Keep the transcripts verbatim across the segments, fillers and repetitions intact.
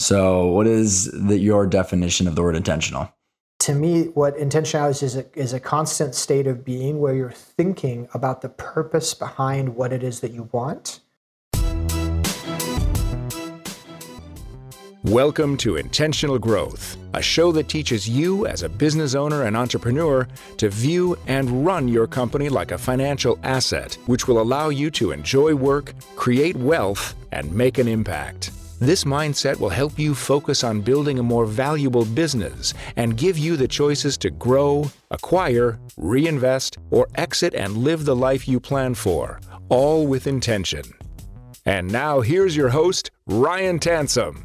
So what is the, your definition of the word intentional? To me, what intentionality is, is a, is a constant state of being where you're thinking about the purpose behind what it is that you want. Welcome to Intentional Growth, a show that teaches you as a business owner and entrepreneur to view and run your company like a financial asset, which will allow you to enjoy work, create wealth, and make an impact. This mindset will help you focus on building a more valuable business and give you the choices to grow, acquire, reinvest, or exit and live the life you plan for, all with intention. And now here's your host, Ryan Tansom.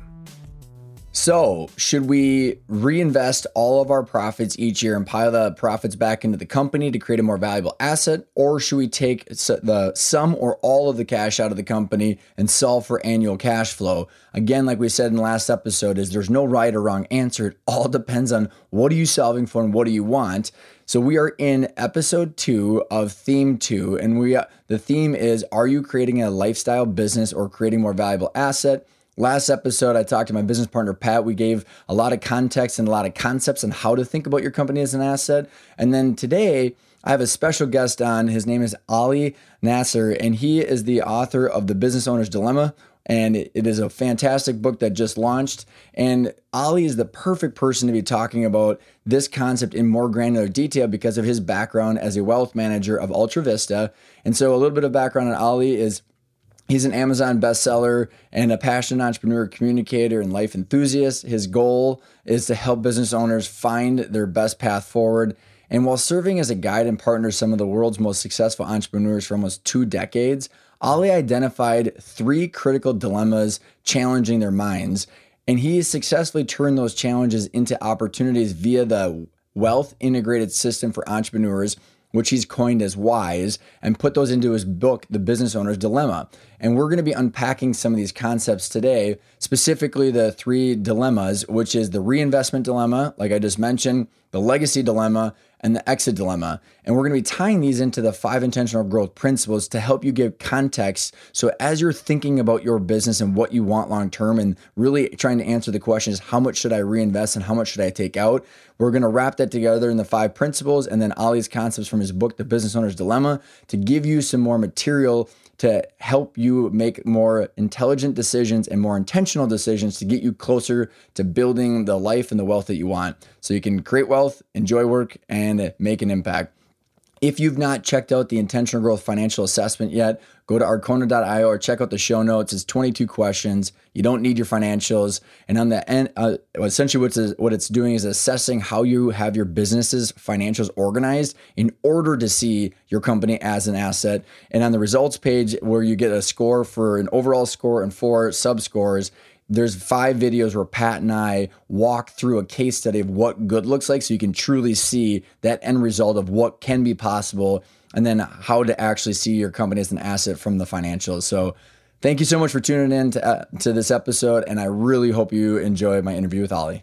So, should we reinvest all of our profits each year and pile the profits back into the company to create a more valuable asset? Or should we take the some or all of the cash out of the company and solve for annual cash flow? Again, like we said in the last episode, is there's no right or wrong answer. It all depends on what are you solving for and what do you want. So we are in episode two of theme two, and we the theme is, are you creating a lifestyle business or creating a more valuable asset? Last episode, I talked to my business partner, Pat. We gave a lot of context and a lot of concepts on how to think about your company as an asset. And then today, I have a special guest on. His name is Ali Nasser, and he is the author of The Business Owner's Dilemma. And it is a fantastic book that just launched. And Ali is the perfect person to be talking about this concept in more granular detail because of his background as a wealth manager of Ultra Vista. And so a little bit of background on Ali is he's an Amazon bestseller and a passionate entrepreneur, communicator, and life enthusiast. His goal is to help business owners find their best path forward. And while serving as a guide and partner to some of the world's most successful entrepreneurs for almost two decades, Ali identified three critical dilemmas challenging their minds. And he has successfully turned those challenges into opportunities via the Wealth Integrated System for Entrepreneurs, which he's coined as WISE, and put those into his book, The Business Owner's Dilemma. And we're going to be unpacking some of these concepts today, specifically the three dilemmas, which is the reinvestment dilemma, like I just mentioned, the legacy dilemma, and the exit dilemma. And we're going to be tying these into the five intentional growth principles to help you give context. So as you're thinking about your business and what you want long-term and really trying to answer the question is, how much should I reinvest and how much should I take out? We're going to wrap that together in the five principles and then Ali's concepts from his book, The Business Owner's Dilemma, to give you some more material to help you make more intelligent decisions and more intentional decisions to get you closer to building the life and the wealth that you want so you can create wealth, enjoy work, and make an impact. If you've not checked out the Intentional Growth Financial Assessment yet, go to arcona dot io or check out the show notes. It's twenty-two questions. You don't need your financials. And on the end, uh, essentially what it's, what it's doing is assessing how you have your business's financials organized in order to see your company as an asset. And on the results page where you get a score for an overall score and four sub-scores, there's five videos where Pat and I walk through a case study of what good looks like so you can truly see that end result of what can be possible and then how to actually see your company as an asset from the financials. So thank you so much for tuning in to, uh, to this episode, and I really hope you enjoy my interview with Ali.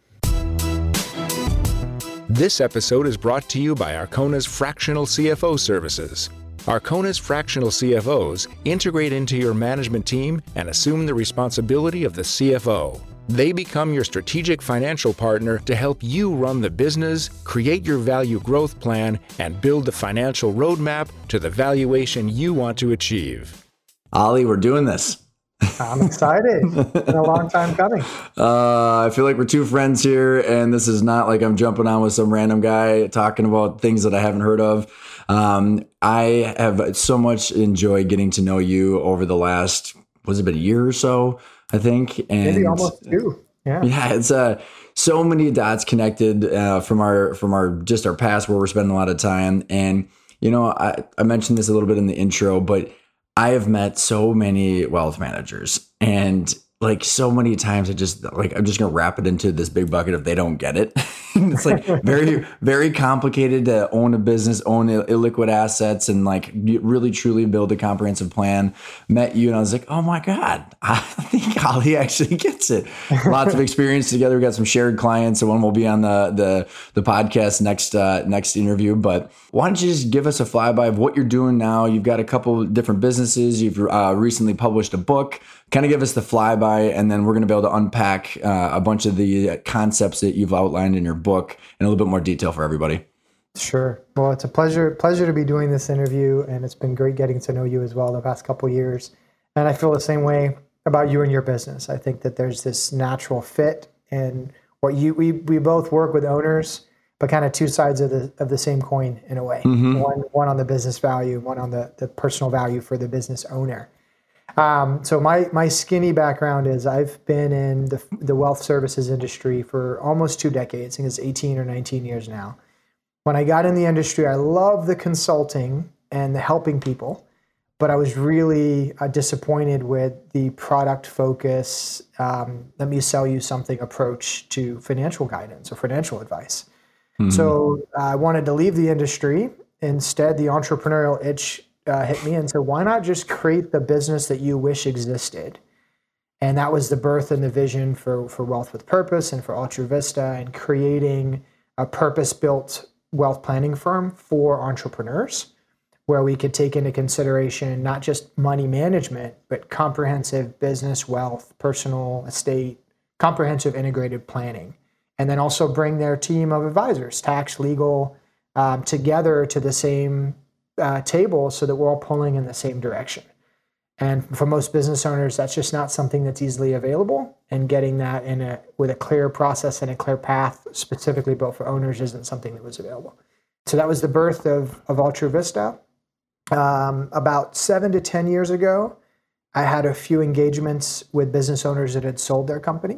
This episode is brought to you by Arcona's Fractional C F O services. Arcona's fractional C F Os integrate into your management team and assume the responsibility of the C F O. They become your strategic financial partner to help you run the business, create your value growth plan, and build the financial roadmap to the valuation you want to achieve. Ali, we're doing this. I'm excited. It's been a long time coming. Uh, I feel like we're two friends here, and this is not like I'm jumping on with some random guy talking about things that I haven't heard of. Um, I have so much enjoyed getting to know you over the last, was it been a year or so, I think? And maybe almost two. Yeah. Yeah. It's uh, so many dots connected uh, from our, from our, just our past where we're spending a lot of time. And, you know, I, I mentioned this a little bit in the intro, but I have met so many wealth managers, and like so many times I just like, I'm just going to wrap it into this big bucket of they don't get it. It's like very, very complicated to own a business, own illiquid assets, and like really truly build a comprehensive plan. Met you and I was like, oh my God, I think Ollie actually gets it. Lots of experience together. We got some shared clients. So one will be on the the, the podcast next uh, next interview. But why don't you just give us a flyby of what you're doing now? You've got a couple of different businesses. You've uh, recently published a book. Kind of give us the flyby, and then we're going to be able to unpack uh, a bunch of the concepts that you've outlined in your book in a little bit more detail for everybody. Sure. Well, it's a pleasure pleasure to be doing this interview, and it's been great getting to know you as well the past couple of years. And I feel the same way about you and your business. I think that there's this natural fit, and what you we we both work with owners, but kind of two sides of the of the same coin in a way. Mm-hmm. One one on the business value, one on the the personal value for the business owner. Um, so my my skinny background is I've been in the the wealth services industry for almost two decades. I think it's eighteen or nineteen years now. When I got in the industry, I loved the consulting and the helping people, but I was really uh, disappointed with the product focus, um, let me sell you something approach to financial guidance or financial advice. Mm-hmm. So uh, I wanted to leave the industry. Instead, the entrepreneurial itch Uh, hit me and said, why not just create the business that you wish existed? And that was the birth and the vision for, for Wealth with Purpose and for AltraVista, and creating a purpose-built wealth planning firm for entrepreneurs, where we could take into consideration not just money management, but comprehensive business, wealth, personal, estate, comprehensive integrated planning. And then also bring their team of advisors, tax, legal, um, together to the same Uh, table, so that we're all pulling in the same direction. And for most business owners, that's just not something that's easily available. And getting that in a with a clear process and a clear path, specifically built for owners, isn't something that was available. So that was the birth of of AltraVista. Um, about seven to ten years ago, I had a few engagements with business owners that had sold their company,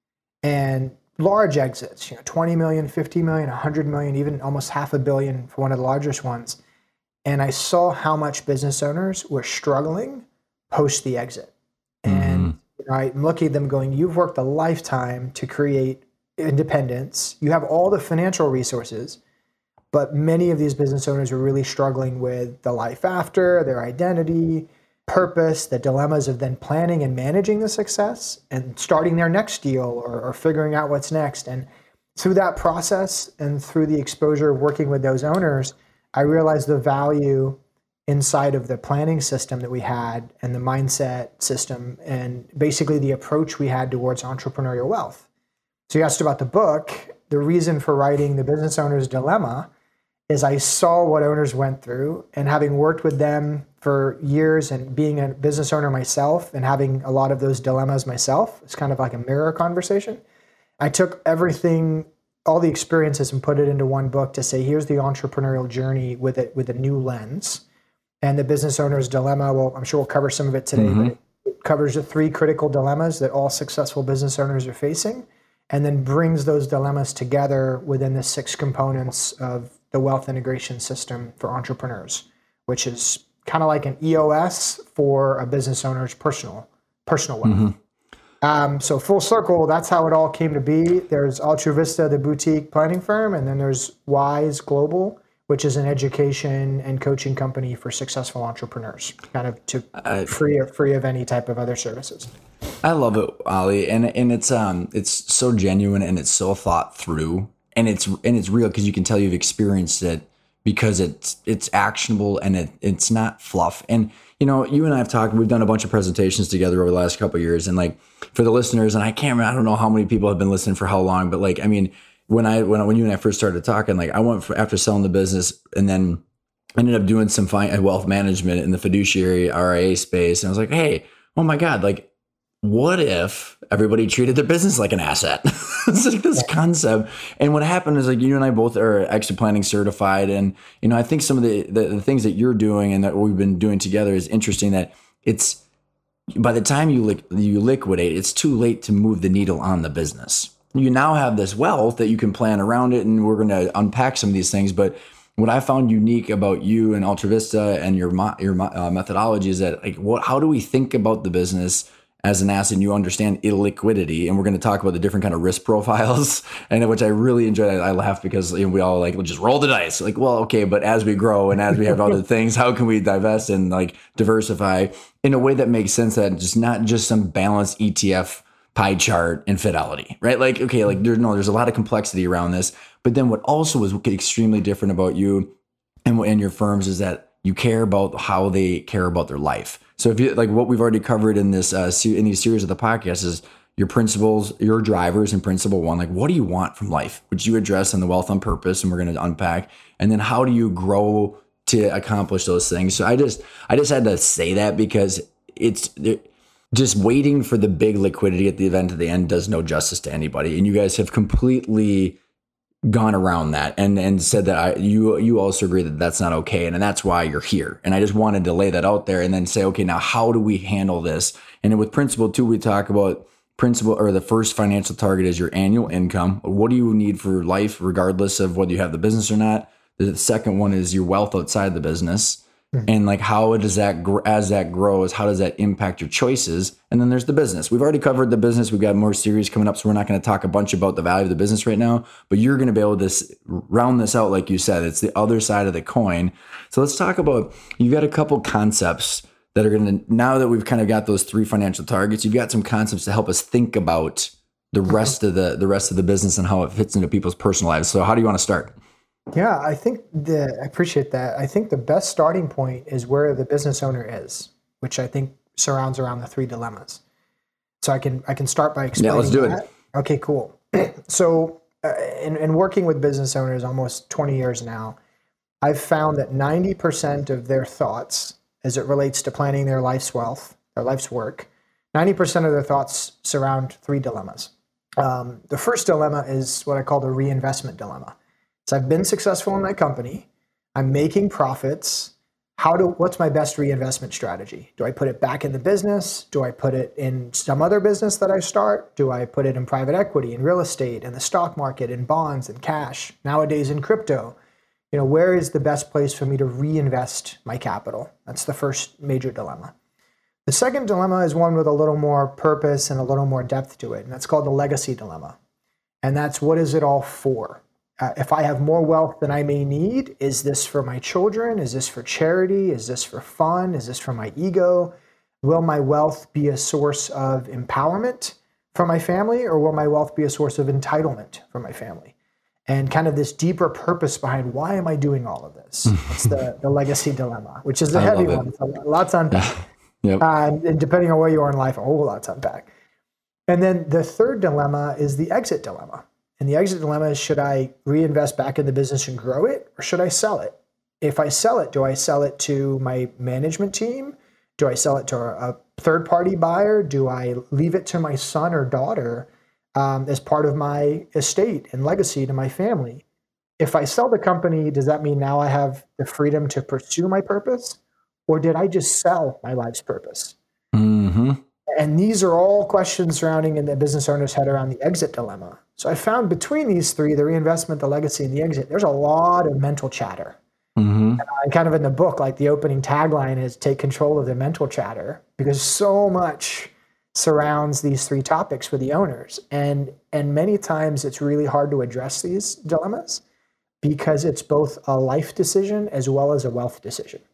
and large exits. You know, twenty million, fifty million, one hundred million, even almost half a billion for one of the largest ones. And I saw how much business owners were struggling post the exit. And mm-hmm. you know, I'm looking at them going, you've worked a lifetime to create independence. You have all the financial resources, but many of these business owners are really struggling with the life after, their identity, purpose, the dilemmas of then planning and managing the success and starting their next deal or, or figuring out what's next. And through that process and through the exposure of working with those owners, I realized the value inside of the planning system that we had and the mindset system and basically the approach we had towards entrepreneurial wealth. So you asked about the book. The reason for writing The Business Owner's Dilemma is I saw what owners went through, and having worked with them for years and being a business owner myself and having a lot of those dilemmas myself, it's kind of like a mirror conversation. I took everything all the experiences and put it into one book to say, here's the entrepreneurial journey with it, with a new lens. And The Business Owner's Dilemma, well, I'm sure we'll cover some of it today, mm-hmm. but it covers the three critical dilemmas that all successful business owners are facing, and then brings those dilemmas together within the six components of the wealth integration system for entrepreneurs, which is kind of like an E O S for a business owner's personal, personal wealth. Mm-hmm. Um, so full circle, that's how it all came to be. There's AltraVista, the boutique planning firm, and then there's Wise Global, which is an education and coaching company for successful entrepreneurs, kind of to uh, free of, free of any type of other services. I love it, Ollie, and and it's um it's so genuine and it's so thought through, and it's and it's real because you can tell you've experienced it because it's it's actionable and it it's not fluff. And you know, you and I have talked, we've done a bunch of presentations together over the last couple of years. And like for the listeners, and I can't remember, I don't know how many people have been listening for how long, but like, I mean, when I, when, when you and I first started talking, like I went for, after selling the business and then ended up doing some fine wealth management in the fiduciary R I A space. And I was like, hey, oh my God, like, what if everybody treated their business like an asset? It's like this concept. And what happened is like you and I both are exit planning certified. And, you know, I think some of the, the, the things that you're doing and that we've been doing together is interesting, that it's by the time you li- you liquidate, it's too late to move the needle on the business. You now have this wealth that you can plan around it. And we're going to unpack some of these things. But what I found unique about you and AltraVista and your, your uh, methodology is that like, what, how do we think about the business as an asset and you understand illiquidity, and we're going to talk about the different kind of risk profiles, and which I really enjoyed. I, I laugh because you know, we all like we'll just roll the dice. Like, well, okay, but as we grow and as we have other things, how can we divest and like diversify in a way that makes sense, that just not just some balanced E T F pie chart and Fidelity, right? Like, okay, like there's no, there's a lot of complexity around this. But then what also was extremely different about you and, and your firms is that you care about how they care about their life. So if you like what we've already covered in this uh, in these series of the podcast is your principles, your drivers, and principle one. Like, what do you want from life, which you address in the Wealth on Purpose, and we're going to unpack. And then how do you grow to accomplish those things? So I just I just had to say that because it's just waiting for the big liquidity at the event at the end does no justice to anybody. And you guys have completely gone around that and and said that I, you you also agree that that's not okay, and, and that's why you're here. And I just wanted to lay that out there and then say, okay, now how do we handle this? And then with principle two, we talk about principle, or the first financial target is your annual income. What do you need for life, regardless of whether you have the business or not? The second one is your wealth outside the business. And like, how does that, gr- as that grows, how does that impact your choices? And then there's the business. We've already covered the business. We've got more series coming up, so we're not going to talk a bunch about the value of the business right now, but you're going to be able to s- round this out. Like you said, it's the other side of the coin. So let's talk about, you've got a couple concepts that are going to, now that we've kind of got those three financial targets, you've got some concepts to help us think about the rest of the, the rest of the business and how it fits into people's personal lives. So how do you want to start? Yeah, I think the, I appreciate that. I think the best starting point is where the business owner is, which I think surrounds around the three dilemmas. So I can I can start by explaining. Yeah, let's do that. it. Okay, cool. So uh, in, in working with business owners almost twenty years now, I've found that ninety percent of their thoughts, as it relates to planning their life's wealth, their life's work, ninety percent of their thoughts surround three dilemmas. Um, the first dilemma is what I call the reinvestment dilemma. So I've been successful in my company. I'm making profits. How do, what's my best reinvestment strategy? Do I put it back in the business? Do I put it in some other business that I start? Do I put it in private equity, in real estate, in the stock market, in bonds, in cash, nowadays in crypto? You know, where is the best place for me to reinvest my capital? That's the first major dilemma. The second dilemma is one with a little more purpose and a little more depth to it, and that's called the legacy dilemma. And that's, what is it all for? Uh, if I have more wealth than I may need, is this for my children? Is this for charity? Is this for fun? Is this for my ego? Will my wealth be a source of empowerment for my family, or will my wealth be a source of entitlement for my family? And kind of this deeper purpose behind, why am I doing all of this? It's the, the legacy dilemma, which is the I heavy love one. it. So lots to unpack. Yep. Uh, and depending on where you are in life, a whole lot to unpack. And then the third dilemma is the exit dilemma. And the exit dilemma is, should I reinvest back in the business and grow it, or should I sell it? If I sell it, do I sell it to my management team? Do I sell it to a third-party buyer? Do I leave it to my son or daughter um, as part of my estate and legacy to my family? If I sell the company, does that mean now I have the freedom to pursue my purpose? Or did I just sell my life's purpose? Mm-hmm. And these are all questions surrounding in the business owner's head around the exit dilemma. So I found between these three, the reinvestment, the legacy, and the exit, there's a lot of mental chatter. Mm-hmm. And kind of in the book, like the opening tagline is take control of the mental chatter, because so much surrounds these three topics for the owners. And, and many times it's really hard to address these dilemmas because it's both a life decision as well as a wealth decision.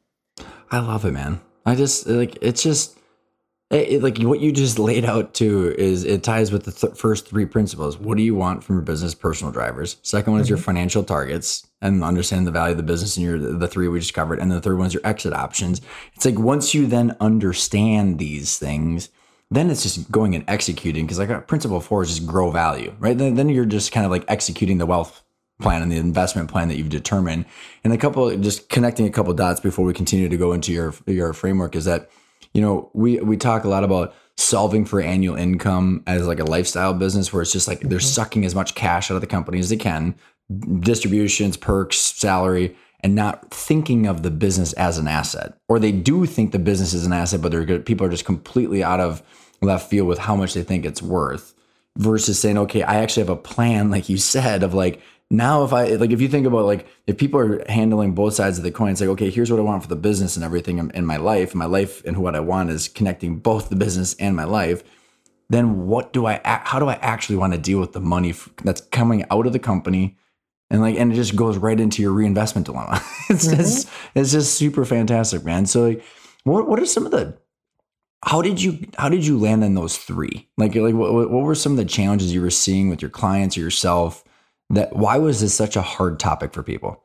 I love it, man. I just like, it's just, It, it, like what you just laid out too is it ties with the th- first three principles. What do you want from your business? Personal drivers. Second one is mm-hmm. your financial targets and understanding the value of the business, and your the three we just covered. And the third one is your exit options. It's like once you then understand these things, then it's just going and executing, because like principle four is just grow value, right? Then, then you're just kind of like executing the wealth plan and the investment plan that you've determined. And a couple, just connecting a couple dots before we continue to go into your your framework is that, you know, we, we talk a lot about solving for annual income as like a lifestyle business, where it's just like they're sucking as much cash out of the company as they can, distributions, perks, salary, and not thinking of the business as an asset. Or they do think the business is an asset, but they're good. People are just completely out of left field with how much they think it's worth, versus saying, okay, I actually have a plan, like you said, of like, now if I, like, if you think about like, if people are handling both sides of the coin, it's like, okay, here's what I want for the business and everything in, in my life. My life and what I want is connecting both the business and my life. Then what do I, how do I actually want to deal with the money that's coming out of the company? And like, and it just goes right into your reinvestment dilemma. It's mm-hmm. just, it's just super fantastic, man. So like, what, what are some of the, how did you, how did you land on those three? Like, like what, what were some of the challenges you were seeing with your clients or yourself? That why was this such a hard topic for people?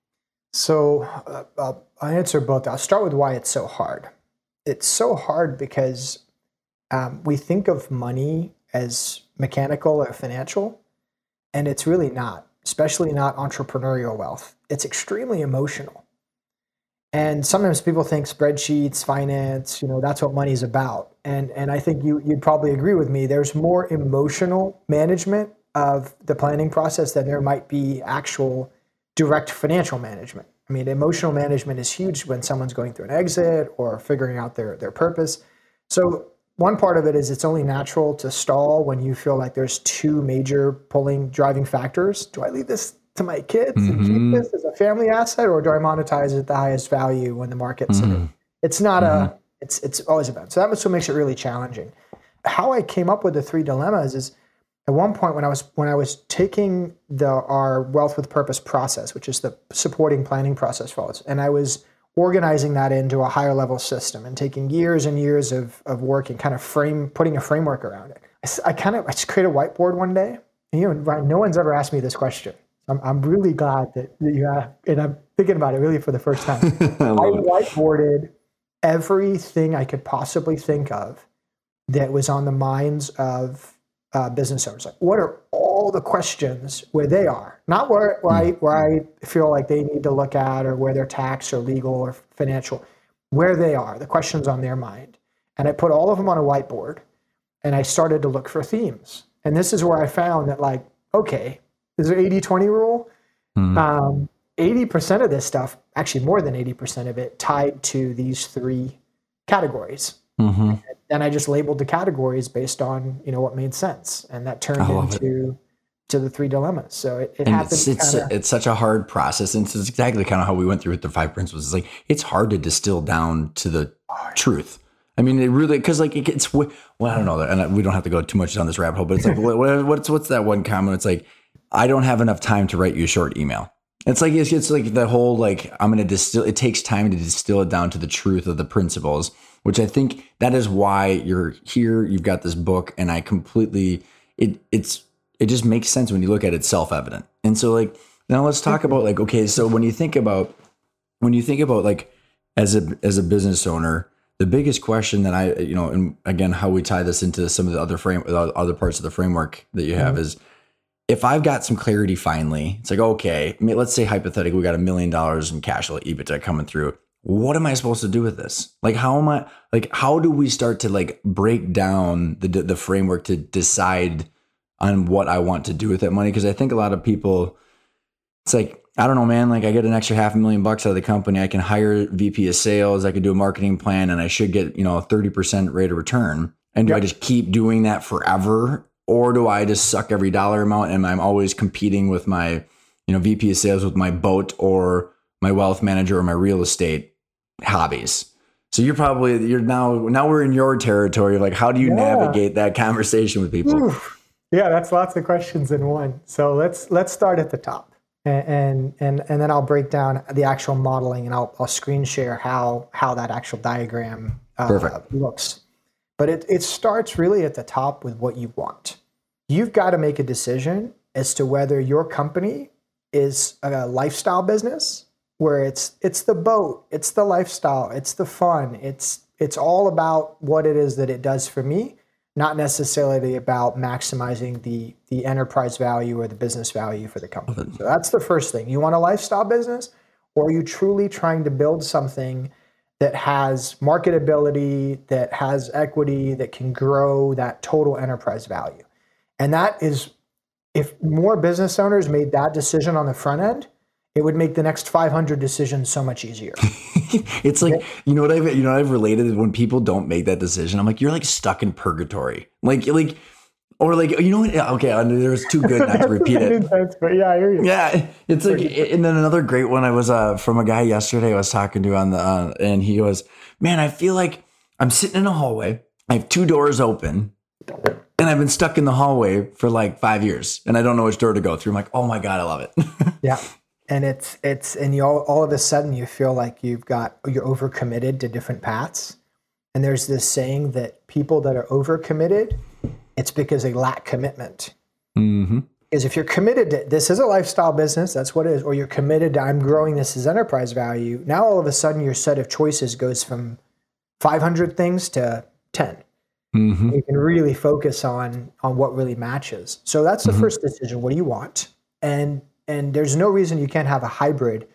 So uh, I'll, I'll answer both. I'll start with why it's so hard. It's so hard because um, we think of money as mechanical or financial, and it's really not, especially not entrepreneurial wealth. It's extremely emotional. And sometimes people think spreadsheets, finance, you know, that's what money's about. And and I think you, you'd probably agree with me. There's more emotional management of the planning process than there might be actual direct financial management. I mean, emotional management is huge when someone's going through an exit or figuring out their, their purpose. So one part of it is it's only natural to stall when you feel like there's two major pulling, driving factors. Do I leave this to my kids mm-hmm. and keep this as a family asset, or do I monetize it at the highest value when the market's mm-hmm. in it? It's not mm-hmm. a, it's it's always about. So that's what makes it really challenging. How I came up with the three dilemmas is at one point when I was when I was taking the our Wealth with Purpose process, which is the supporting planning process for us, and I was organizing that into a higher level system and taking years and years of, of work and kind of frame, putting a framework around it. I, I kind of, I just created a whiteboard one day. And you know, Ryan, no one's ever asked me this question. I'm, I'm really glad that you have, and I'm thinking about it really for the first time. I, I whiteboarded everything I could possibly think of that was on the minds of uh, business owners. Like, what are all the questions where they are, not where, where I where I feel like they need to look at, or where they're tax or legal or financial, where they are, the questions on their mind. And I put all of them on a whiteboard, and I started to look for themes. And this is where I found that, like, okay, is there eighty twenty rule? Mm-hmm. Um, eighty percent of this stuff, actually more than eighty percent of it, tied to these three categories. Mm-hmm. And then I just labeled the categories based on, you know, what made sense. And that turned into it. to the three dilemmas. So it, it happens. It's, it's, it's such a hard process. And it's exactly kind of how we went through with the five principles. It's like, it's hard to distill down to the truth. I mean, it really, because like it gets, well, I don't know, and we don't have to go too much down this rabbit hole, but it's like, what, what's what's that one comment? It's like, I don't have enough time to write you a short email. It's like, it's, it's like the whole, like, I'm going to distill, it takes time to distill it down to the truth of the principles, which I think that is why you're here. You've got this book, and I completely, it it's, it just makes sense when you look at it, self-evident. And so like, now let's talk about like, okay, so when you think about, when you think about like, as a, as a business owner, the biggest question that I, you know, and again, how we tie this into some of the other frame, other parts of the framework that you have mm-hmm. is, if I've got some clarity finally, it's like, okay, I mean, let's say hypothetically, we got a million dollars in cash flow EBITDA coming through. What am I supposed to do with this? Like, how am I, like, how do we start to like break down the, the framework to decide on what I want to do with that money? Because I think a lot of people, it's like, I don't know, man, like I get an extra half a million bucks out of the company. I can hire V P of sales. I could do a marketing plan, and I should get, you know, a thirty percent rate of return. And do yep. I just keep doing that forever? Or do I just suck every dollar amount, and I'm always competing with my, you know, V P of sales with my boat or my wealth manager or my real estate hobbies? So you're probably, you're now, now we're in your territory. Like, how do you yeah. navigate that conversation with people? Oof. Yeah, that's lots of questions in one. So let's, let's start at the top. And, and and then I'll break down the actual modeling, and I'll, I'll screen share how how that actual diagram uh, looks. But it, it starts really at the top with what you want. You've got to make a decision as to whether your company is a lifestyle business where it's it's the boat, it's the lifestyle, it's the fun, it's it's all about what it is that it does for me, not necessarily about maximizing the, the enterprise value or the business value for the company. So that's the first thing. You want a lifestyle business, or are you truly trying to build something that has marketability, that has equity, that can grow that total enterprise value? And that is, if more business owners made that decision on the front end, it would make the next five hundred decisions so much easier. It's like, you know what I've, you know, I've related when people don't make that decision. I'm like, you're like stuck in purgatory. Like, like, Or like, you know what? Okay, there was too good not to repeat it. Intense, but yeah, I hear you. Yeah, it's like, and then another great one I was uh, from a guy yesterday I was talking to on the, uh, and he goes, man, I feel like I'm sitting in a hallway. I have two doors open and I've been stuck in the hallway for like five years and I don't know which door to go through. I'm like, oh my God, I love it. Yeah. And it's, it's, and you all, all of a sudden you feel like you've got, you're overcommitted to different paths. And there's this saying that people that are overcommitted, it's because they lack commitment. Mm-hmm. Because if you're committed to, this is a lifestyle business, that's what it is, or you're committed to, I'm growing this as enterprise value, now all of a sudden your set of choices goes from five hundred things to ten. Mm-hmm. You can really focus on, on what really matches. So that's the mm-hmm. first decision. What do you want? And, and there's no reason you can't have a hybrid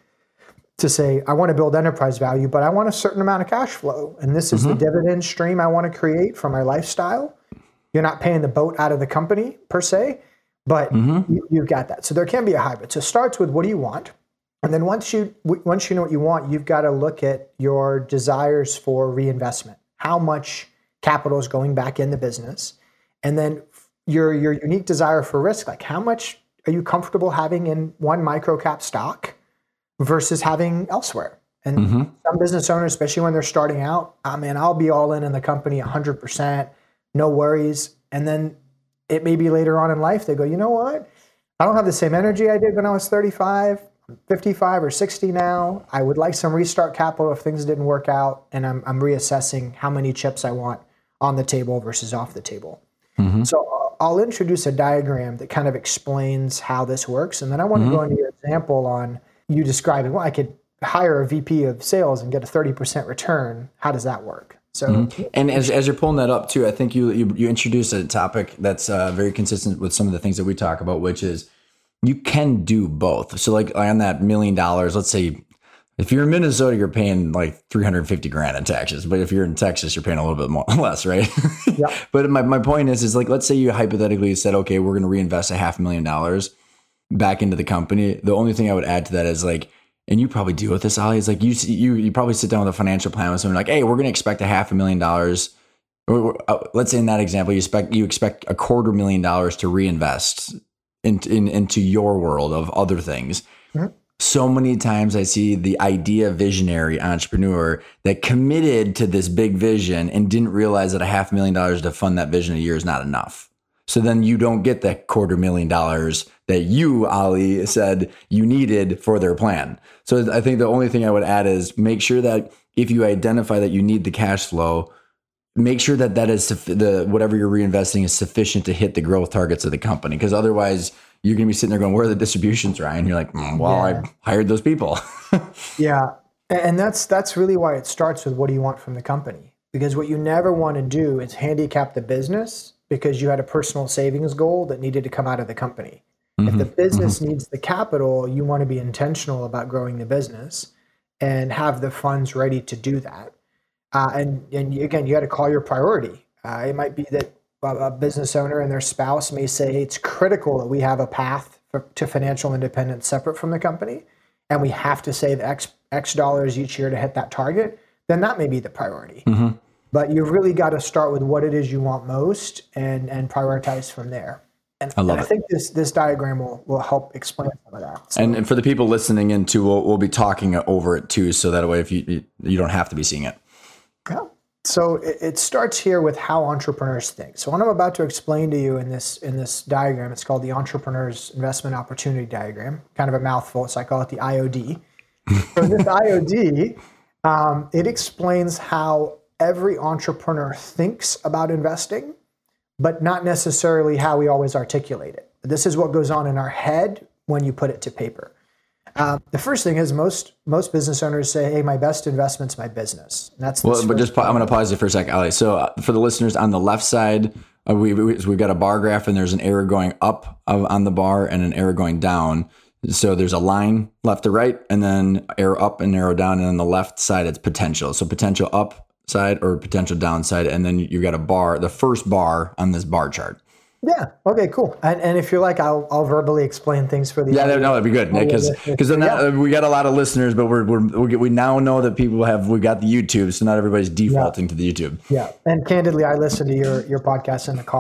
to say, I want to build enterprise value, but I want a certain amount of cash flow. And this is mm-hmm. the dividend stream I want to create for my lifestyle. You're not paying the boat out of the company per se, but mm-hmm. you, you've got that. So there can be a hybrid. So it starts with what do you want? And then once you once you know what you want, you've got to look at your desires for reinvestment. How much capital is going back in the business? And then your your unique desire for risk, like how much are you comfortable having in one microcap stock versus having elsewhere? And mm-hmm. some business owners, especially when they're starting out, I mean, I'll be all in in the company one hundred percent. No worries. And then it may be later on in life, they go, you know what? I don't have the same energy I did when I was thirty-five, fifty-five or sixty now. I would like some restart capital if things didn't work out. And I'm, I'm reassessing how many chips I want on the table versus off the table. Mm-hmm. So I'll introduce a diagram that kind of explains how this works. And then I want mm-hmm. to go into your example on you describing, well, I could hire a V P of sales and get a thirty percent return. How does that work? So, mm-hmm. and as, as you're pulling that up too, I think you you, you introduced a topic that's uh, very consistent with some of the things that we talk about, which is you can do both. So like on that million dollars, let's say if you're in Minnesota, you're paying like three hundred fifty grand in taxes, but if you're in Texas, you're paying a little bit more less, right? Yeah. But my, my point is, is like, let's say you hypothetically said, okay, we're going to reinvest a half a million dollars back into the company. The only thing I would add to that is like, and you probably deal with this, Ali, is like you you you probably sit down with a financial plan with someone like, hey, we're going to expect a half a million dollars. Or, uh, let's say in that example, you expect you expect a quarter million dollars to reinvest in, in, into your world of other things. Mm-hmm. So many times I see the idea visionary entrepreneur that committed to this big vision and didn't realize that a half a million dollars to fund that vision a year is not enough. So then you don't get that quarter million dollars that you, Ali, said you needed for their plan. So I think the only thing I would add is make sure that if you identify that you need the cash flow, make sure that that is the whatever you're reinvesting is sufficient to hit the growth targets of the company. Because otherwise you're going to be sitting there going, where are the distributions, Ryan? You're like, mm, well, yeah. I hired those people. Yeah. And that's that's really why it starts with what do you want from the company? Because what you never want to do is handicap the business because you had a personal savings goal that needed to come out of the company. Mm-hmm. If the business mm-hmm. needs the capital, you want to be intentional about growing the business and have the funds ready to do that. Uh, and, and again, you got to call your priority. Uh, it might be that a business owner and their spouse may say it's critical that we have a path for, to financial independence separate from the company, and we have to save X, X dollars each year to hit that target. Then that may be the priority. Mm-hmm. But you've really got to start with what it is you want most and, and prioritize from there. And I, love and I think this this diagram will, will help explain some of that. So, and, and for the people listening in too, we'll, we'll be talking over it too, so that way if you you don't have to be seeing it. Yeah. So it, it starts here with how entrepreneurs think. So what I'm about to explain to you in this in this diagram, it's called the Entrepreneur's Investment Opportunity Diagram. Kind of a mouthful, so I call it the I O D. So this I O D, um, it explains how every entrepreneur thinks about investing, but not necessarily how we always articulate it. This is what goes on in our head when you put it to paper. Um, the first thing is most most business owners say, "Hey, my best investment's my business." And that's well, but just I'm going to pause you for a second, Ali. So uh, for the listeners on the left side, uh, we, we we've got a bar graph, and there's an arrow going up on the bar and an arrow going down. So there's a line left to right, and then arrow up and arrow down, and on the left side it's potential. So potential up side or potential downside, and then you got a bar, the first bar on this bar chart. Yeah. Okay. Cool. And, and if you like, I'll I'll verbally explain things for the yeah. No, that'd be good because because then yeah. we got a lot of listeners, but we're we're we now know that people have we got the YouTube, so not everybody's defaulting yeah. to the YouTube. Yeah. And candidly, I listen to your your podcast in the car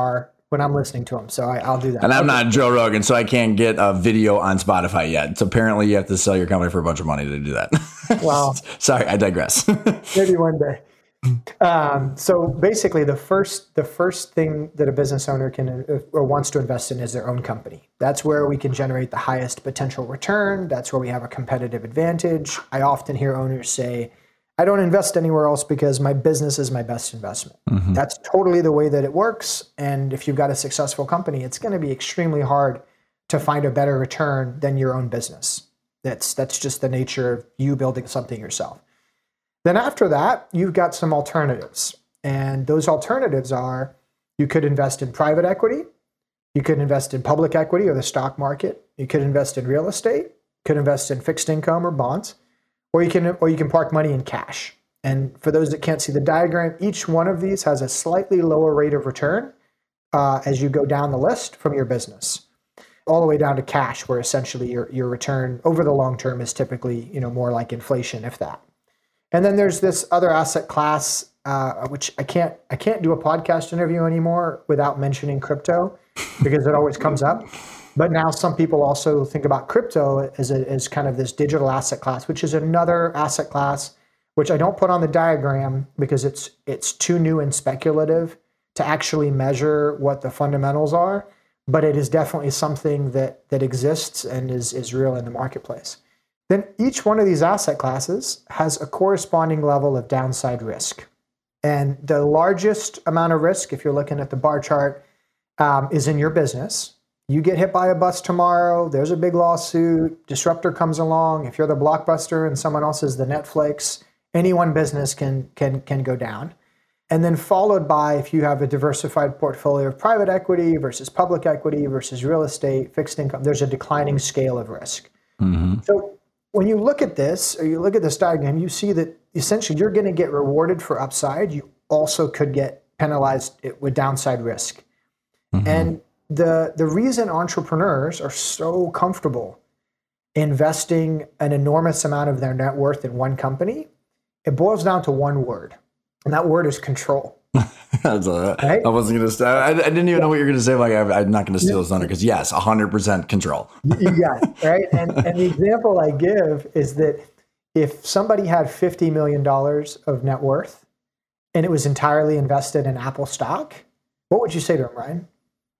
when I'm listening to them. So I, I'll do that. And I'm not Joe Rogan, so I can't get a video on Spotify yet. So apparently you have to sell your company for a bunch of money to do that. Wow. Sorry, I digress. Maybe one day. Um, so basically, the first the first thing that a business owner can uh, or wants to invest in is their own company. That's where we can generate the highest potential return. That's where we have a competitive advantage. I often hear owners say, I don't invest anywhere else because my business is my best investment. Mm-hmm. That's totally the way that it works. And if you've got a successful company, it's going to be extremely hard to find a better return than your own business. That's that's just the nature of you building something yourself. Then after that, you've got some alternatives. And those alternatives are, you could invest in private equity, you could invest in public equity or the stock market, you could invest in real estate, you could invest in fixed income or bonds, or you can or you can park money in cash. And for those that can't see the diagram, each one of these has a slightly lower rate of return uh, as you go down the list from your business, all the way down to cash, where essentially your, your return over the long term is typically, you know, more like inflation, if that. And then there's this other asset class, uh, which I can't I can't do a podcast interview anymore without mentioning crypto, because it always comes up. But now some people also think about crypto as a, as kind of this digital asset class, which is another asset class, which I don't put on the diagram because it's it's too new and speculative to actually measure what the fundamentals are. But it is definitely something that that exists and is is real in the marketplace. Then each one of these asset classes has a corresponding level of downside risk. And the largest amount of risk, if you're looking at the bar chart, um, is in your business. You get hit by a bus tomorrow, there's a big lawsuit, disruptor comes along. If you're the Blockbuster and someone else is the Netflix, any one business can, can, can go down. And then followed by, if you have a diversified portfolio of private equity versus public equity versus real estate, fixed income, there's a declining scale of risk. Mm-hmm. So when you look at this, or you look at this diagram, you see that essentially you're going to get rewarded for upside. You also could get penalized with downside risk. Mm-hmm. And the the reason entrepreneurs are so comfortable investing an enormous amount of their net worth in one company, it boils down to one word, and that word is control. That's a, right? I wasn't going to. I, I didn't even know what you were going to say. Like, I, I'm not going to steal his thunder because yes, one hundred percent control. Yeah, right. And and the example I give is that if somebody had fifty million dollars of net worth and it was entirely invested in Apple stock, what would you say to them, Ryan?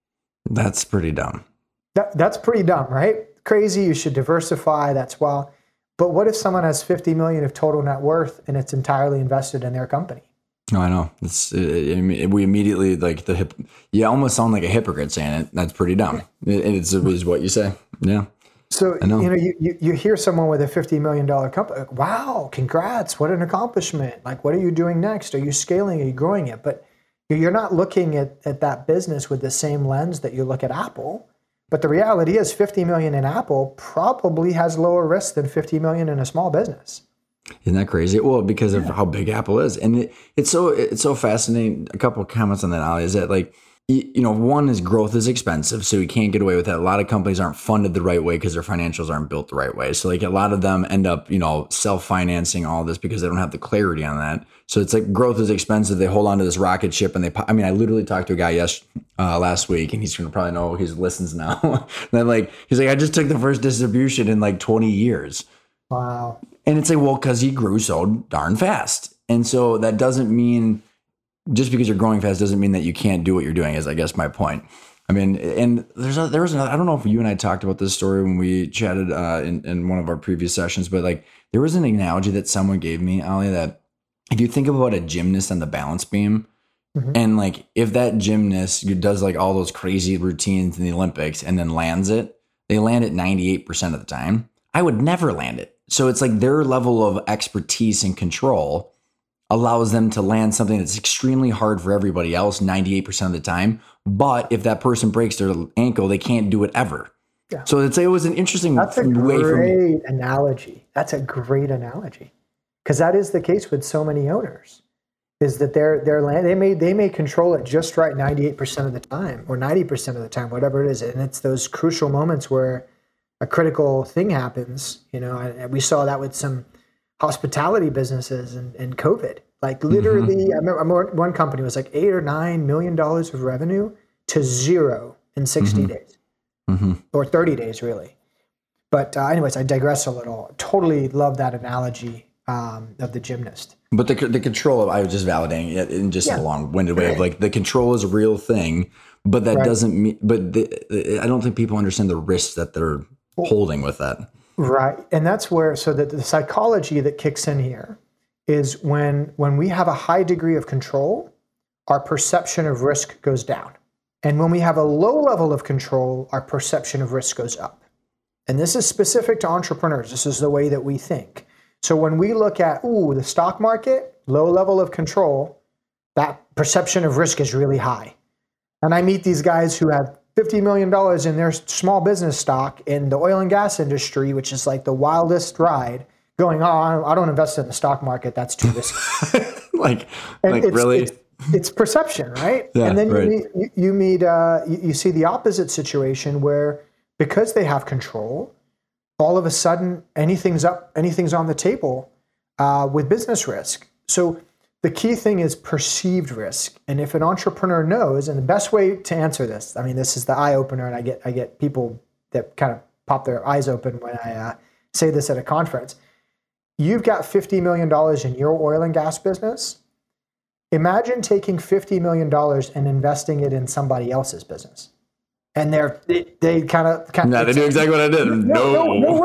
That's pretty dumb. That, that's pretty dumb, right? Crazy. You should diversify. That's well. But what if someone has fifty million of total net worth and it's entirely invested in their company? No, I know. It's it, it, we immediately like the hip. You almost sound like a hypocrite saying it. That's pretty dumb. It, it's is what you say. Yeah. So know. you know, you, you you hear someone with a fifty million dollar company. Like, wow, congrats! What an accomplishment! Like, what are you doing next? Are you scaling? Are you growing it? But you're not looking at at that business with the same lens that you look at Apple. But the reality is, fifty million in Apple probably has lower risk than fifty million in a small business. Isn't that crazy? Well, because of yeah. how big Apple is. And it, it's so it's so fascinating. A couple of comments on that, Ali, is that like, you, you know, one is growth is expensive, so you can't get away with that. A lot of companies aren't funded the right way because their financials aren't built the right way. So like a lot of them end up, you know, self-financing all this because they don't have the clarity on that. So it's like growth is expensive. They hold on to this rocket ship and they, I mean, I literally talked to a guy yes, uh, last week and he's going to probably know he listens now. And then like, he's like, I just took the first distribution in like twenty years. Wow. And it's like, well, because he grew so darn fast. And so that doesn't mean, just because you're growing fast doesn't mean that you can't do what you're doing, is I guess my point. I mean, and there's a, there was another, I don't know if you and I talked about this story when we chatted uh, in, in one of our previous sessions, but like there was an analogy that someone gave me, Ali, that if you think about a gymnast on the balance beam, mm-hmm. and like if that gymnast does like all those crazy routines in the Olympics and then lands it, they land it ninety-eight percent of the time. I would never land it. So it's like their level of expertise and control allows them to land something that's extremely hard for everybody else ninety-eight percent of the time. But if that person breaks their ankle, they can't do it ever. Yeah. So it's, it was an interesting That's a way for me. great analogy. That's a great analogy. Because that is the case with so many owners, is that their their land, they may they may control it just right ninety-eight percent of the time or ninety percent of the time, whatever it is. And it's those crucial moments where a critical thing happens, you know, and we saw that with some hospitality businesses and, and COVID. Like literally, mm-hmm. I remember one company was like eight or nine million dollars of revenue, to zero in sixty Mm-hmm. days Mm-hmm. or thirty days, really. But uh, anyways, I digress a little. Totally love that analogy um, of the gymnast. But the the control, I was just validating it in just Yeah. a long-winded way of like the control is a real thing, but that Right. doesn't mean. But the, the, I don't think people understand the risks that they're holding with that. Right. And that's where, so that the psychology that kicks in here is when when we have a high degree of control, our perception of risk goes down. And when we have a low level of control, our perception of risk goes up. And this is specific to entrepreneurs. This is the way that we think. So when we look at, ooh, the stock market, low level of control, that perception of risk is really high. And I meet these guys who have fifty million dollars in their small business stock in the oil and gas industry, which is like the wildest ride, going, oh, I don't invest in the stock market. That's too risky. like, And like it's, really? It's, it's perception, right? Yeah, and then right. you meet, you, you, meet uh, you, you see the opposite situation where because they have control, all of a sudden anything's up, anything's on the table uh, with business risk. So the key thing is perceived risk. And if an entrepreneur knows, and the best way to answer this, I mean, this is the eye opener, and I get I get people that kind of pop their eyes open when I uh, say this at a conference. You've got fifty million dollars in your oil and gas business. Imagine taking fifty million dollars and investing it in somebody else's business. And they're, they, they kind of... kind No, of they do exactly what I did. No, No, no, no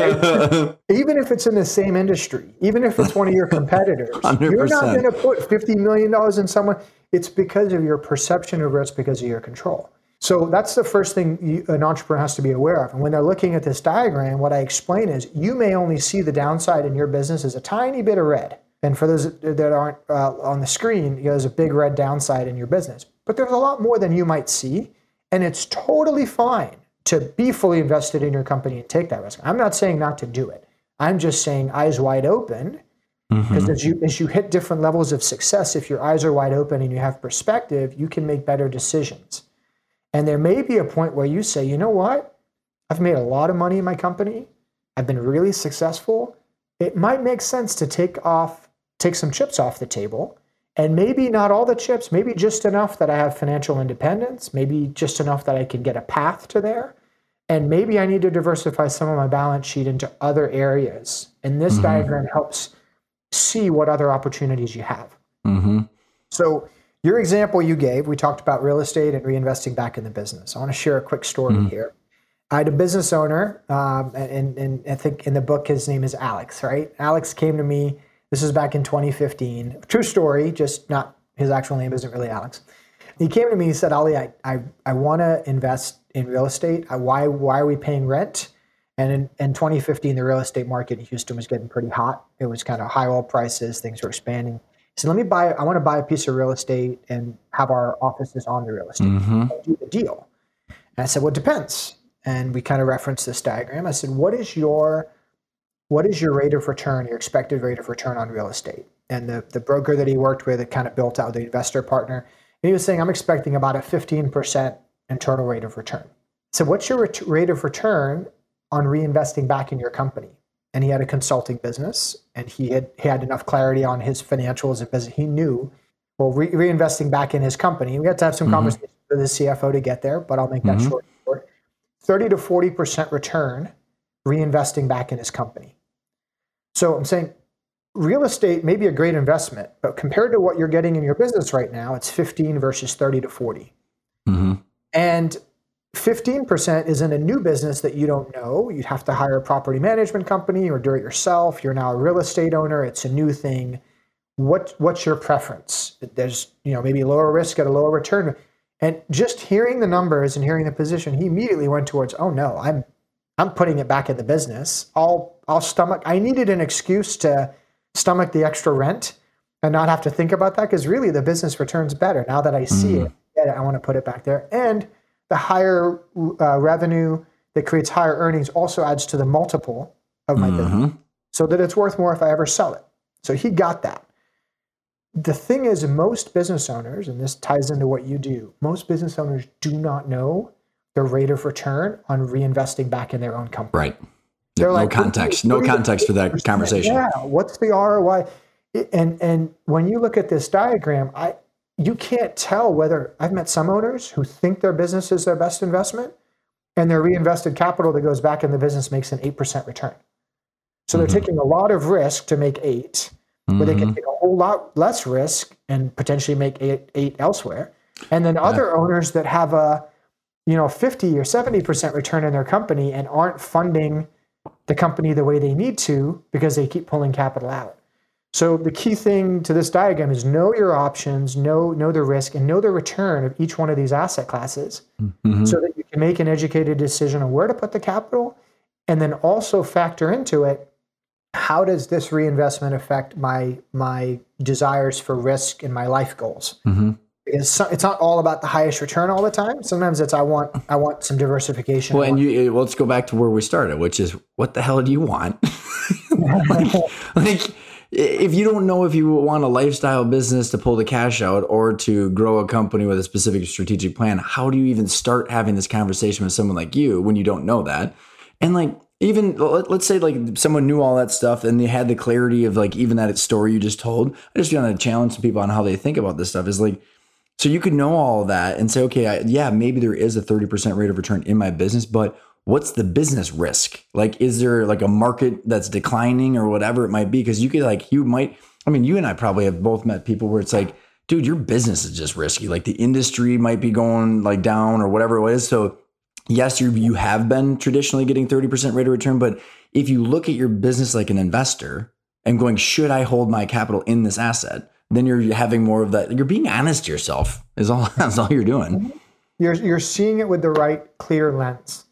way. Even if it's in the same industry, even if it's one of your competitors, one hundred percent. you're not going to put fifty million dollars in someone. It's because of your perception of risk, because of your control. So that's the first thing you, an entrepreneur has to be aware of. And when they're looking at this diagram, what I explain is you may only see the downside in your business as a tiny bit of red. And for those that aren't uh, on the screen, there's a big red downside in your business. But there's a lot more than you might see. And it's totally fine to be fully invested in your company and take that risk. I'm not saying not to do it. I'm just saying eyes wide open, because mm-hmm. as you as you hit different levels of success, if your eyes are wide open and you have perspective, you can make better decisions. And there may be a point where you say, you know what? I've made a lot of money in my company. I've been really successful. It might make sense to take off, take some chips off the table. And maybe not all the chips, maybe just enough that I have financial independence, maybe just enough that I can get a path to there. And maybe I need to diversify some of my balance sheet into other areas. And this mm-hmm. diagram helps see what other opportunities you have. Mm-hmm. So your example you gave, we talked about real estate and reinvesting back in the business. I want to share a quick story mm-hmm. here. I had a business owner, um, and, and I think in the book, his name is Alex, right? Alex came to me. This was back in twenty fifteen. True story, just not, his actual name isn't really Alex. He came to me, he said, Ali, I I, I want to invest in real estate. I, why why are we paying rent? And in, in twenty fifteen, the real estate market in Houston was getting pretty hot. It was kind of high oil prices, things were expanding. He said, let me buy, I want to buy a piece of real estate and have our offices on the real estate. Mm-hmm. And do the deal. And I said, well, it depends. And we kind of referenced this diagram. I said, what is your What is your rate of return, your expected rate of return on real estate? And the, the broker that he worked with, it kind of built out the investor partner. And he was saying, I'm expecting about a fifteen percent internal rate of return. So what's your ret- rate of return on reinvesting back in your company? And he had a consulting business, and he had, he had enough clarity on his financials and business. He knew, well, re- reinvesting back in his company, we had to have some mm-hmm. conversations with the C F O to get there, but I'll make that mm-hmm. short. short. thirty to forty percent return reinvesting back in his company. So I'm saying real estate may be a great investment, but compared to what you're getting in your business right now, it's fifteen versus thirty to forty. Mm-hmm. And fifteen percent is in a new business that you don't know. You'd have to hire a property management company or do it yourself. You're now a real estate owner. It's a new thing. What, what's your preference? There's, you know, maybe lower risk at a lower return. And just hearing the numbers and hearing the position, he immediately went towards, oh no, I'm I'm putting it back in the business. I'll I'll stomach. I needed an excuse to stomach the extra rent and not have to think about that, because really the business returns better now that I see mm. it. I want to put it back there. And the higher uh, revenue that creates higher earnings also adds to the multiple of my mm-hmm. business, so that it's worth more if I ever sell it. So he got that. The thing is, most business owners, and this ties into what you do, most business owners do not know the rate of return on reinvesting back in their own company. Right. They're no like, context. No context for that conversation. Yeah. What's the R O I? And and when you look at this diagram, I you can't tell whether, I've met some owners who think their business is their best investment, and their reinvested capital that goes back in the business makes an eight percent return. So they're mm-hmm. taking a lot of risk to make eight, mm-hmm. but they can take a whole lot less risk and potentially make eight, eight elsewhere. And then yeah. other owners that have a, you know, fifty or seventy percent return in their company and aren't funding the company the way they need to because they keep pulling capital out. So the key thing to this diagram is know your options, know, know the risk, and know the return of each one of these asset classes mm-hmm. so that you can make an educated decision on where to put the capital, and then also factor into it, how does this reinvestment affect my, my desires for risk and my life goals? Mm-hmm. Because so, it's not all about the highest return all the time. Sometimes it's I want I want some diversification. Well, and you well, let's go back to where we started, which is what the hell do you want? like, like if you don't know if you want a lifestyle business to pull the cash out or to grow a company with a specific strategic plan, how do you even start having this conversation with someone like you when you don't know that? And like even let, let's say like someone knew all that stuff and they had the clarity of like even that story you just told. I just want to challenge some people on how they think about this stuff is like. So you could know all of that and say, okay, I, yeah, maybe there is a thirty percent rate of return in my business, but what's the business risk? Like, is there like a market that's declining or whatever it might be? Because you could like, you might, I mean, you and I probably have both met people where it's like, dude, your business is just risky. Like the industry might be going like down or whatever it is. So yes, you you have been traditionally getting thirty percent rate of return, but if you look at your business like an investor and going, should I hold my capital in this asset? Then you're having more of that. You're being honest to yourself is all, that's all you're doing. You're, you're seeing it with the right clear lens.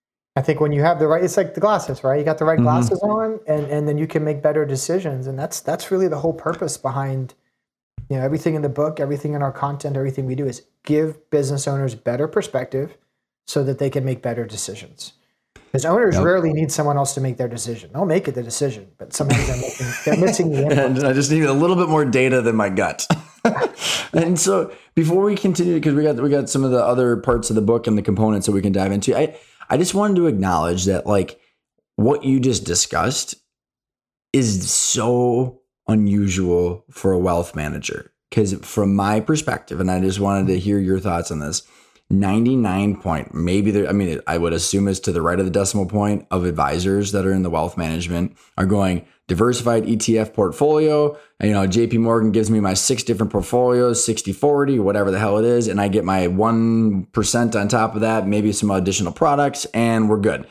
I think when you have the right, it's like the glasses, right? You got the right mm-hmm. glasses on and, and then you can make better decisions. And that's, that's really the whole purpose behind, you know, everything in the book, everything in our content, everything we do is give business owners better perspective so that they can make better decisions. Because owners yep. rarely need someone else to make their decision. They'll make it the decision, but sometimes they're, making, they're missing the input. I just need a little bit more data than my gut. And so before we continue, because we got we got some of the other parts of the book and the components that we can dive into, I, I just wanted to acknowledge that like what you just discussed is so unusual for a wealth manager. Because from my perspective, and I just wanted to hear your thoughts on this, ninety-nine point, maybe there, I mean, I would assume it's to the right of the decimal point of advisors that are in the wealth management are going diversified E T F portfolio. And, you know, J P Morgan gives me my six different portfolios, sixty forty, whatever the hell it is. And I get my one percent on top of that, maybe some additional products, and we're good.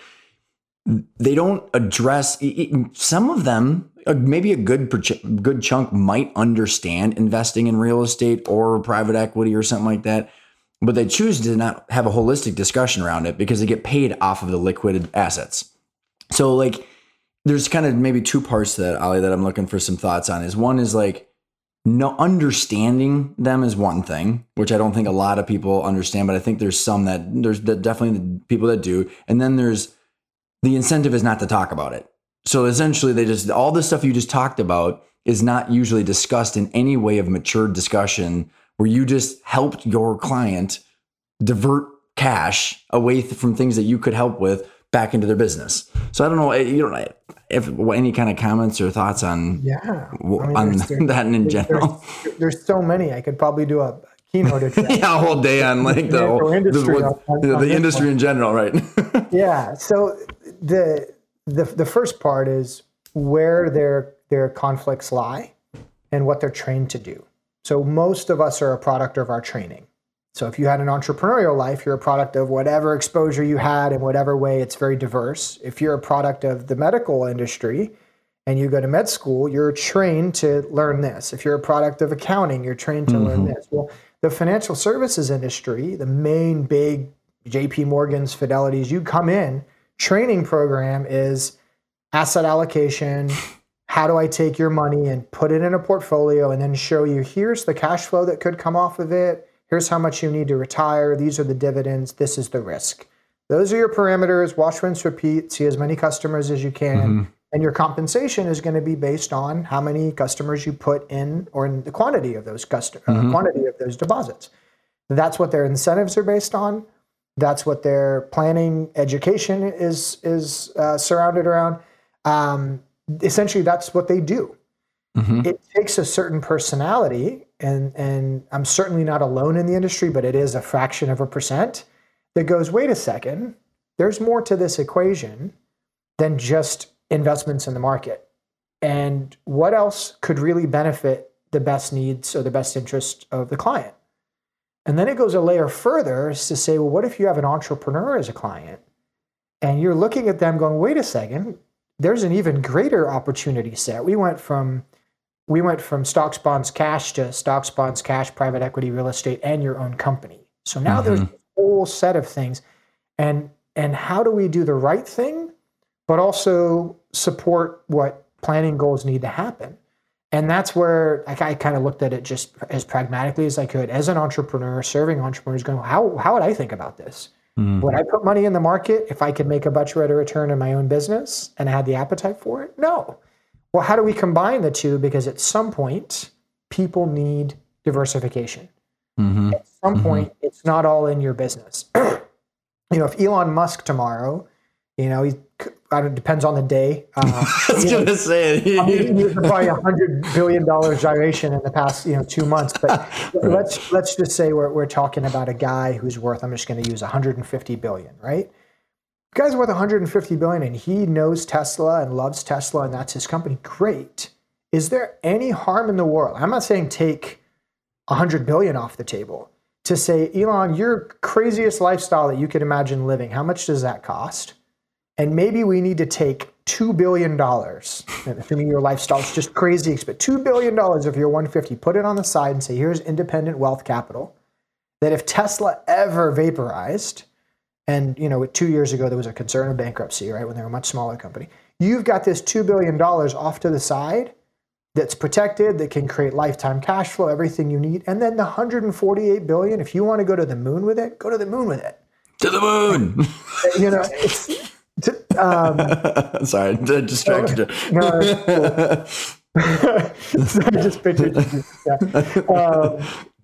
They don't address some of them. Maybe a good good chunk might understand investing in real estate or private equity or something like that. But they choose to not have a holistic discussion around it because they get paid off of the liquid assets. So like there's kind of maybe two parts to that, Ali, that I'm looking for some thoughts on. Is one is like no understanding them is one thing, which I don't think a lot of people understand, but I think there's some that there's definitely people that do. And then there's the incentive is not to talk about it. So essentially they just, all the stuff you just talked about is not usually discussed in any way of matured discussion where you just helped your client divert cash away from things that you could help with back into their business. So I don't know, you don't know if any kind of comments or thoughts on yeah I mean, on that in general. There's, there's so many. I could probably do a keynote address. yeah, a whole day on like the whole, industry, the, on, the, on the industry one. In general, right? yeah. So the the the first part is where their their conflicts lie and what they're trained to do. So most of us are a product of our training. So if you had an entrepreneurial life, you're a product of whatever exposure you had in whatever way. It's very diverse. If you're a product of the medical industry and you go to med school, you're trained to learn this. If you're a product of accounting, you're trained to mm-hmm. learn this. Well, the financial services industry, the main big J P Morgan's, Fidelity's, you come in, training program is asset allocation. How do I take your money and put it in a portfolio and then show you, here's the cash flow that could come off of it. Here's how much you need to retire. These are the dividends. This is the risk. Those are your parameters. Wash, rinse, repeat. See as many customers as you can. Mm-hmm. And your compensation is going to be based on how many customers you put in or in the quantity of those custom, mm-hmm. uh, quantity of those deposits. That's what their incentives are based on. That's what their planning education is, is uh, surrounded around. Um, Essentially, that's what they do. Mm-hmm. It takes a certain personality and and I'm certainly not alone in the industry, but it is a fraction of a percent that goes, wait a second, there's more to this equation than just investments in the market. And what else could really benefit the best needs or the best interest of the client? And then it goes a layer further is to say, well, what if you have an entrepreneur as a client and you're looking at them going, wait a second, there's an even greater opportunity set. We went from we went from stocks, bonds, cash to stocks, bonds, cash, private equity, real estate, and your own company. So now mm-hmm. there's a whole set of things. And and how do we do the right thing, but also support what planning goals need to happen? And that's where I, I kind of looked at it just as pragmatically as I could. As an entrepreneur, serving entrepreneurs, going, how how would I think about this? Mm-hmm. Would I put money in the market if I could make a much better return in my own business and I had the appetite for it? No. Well, how do we combine the two? Because at some point, people need diversification. Mm-hmm. At some mm-hmm. point, it's not all in your business. You know, if Elon Musk tomorrow, you know, he I don't, depends on the day. Uh, I was going to say it. I mean, there's probably a hundred billion dollar gyration in the past, you know, two months. But right. let's let's just say we're we're talking about a guy who's worth, I'm just going to use one hundred fifty billion, right? The guy's worth one hundred fifty billion, and he knows Tesla and loves Tesla, and that's his company. Great. Is there any harm in the world? I'm not saying take one hundred billion off the table. To say, Elon, your craziest lifestyle that you could imagine living, how much does that cost? And maybe we need to take two billion dollars. Assuming your lifestyle is just crazy, but two billion dollars of your one hundred fifty, put it on the side and say, here's independent wealth capital. That if Tesla ever vaporized, and you know, two years ago there was a concern of bankruptcy, right, when they were a much smaller company, you've got this two billion dollars off to the side that's protected, that can create lifetime cash flow, everything you need. And then the one hundred forty-eight billion dollars, if you want to go to the moon with it, go to the moon with it. To the moon! You know, it's... Um, Sorry, I distracted you. No, cool. So I just pictured you. Yeah. Um,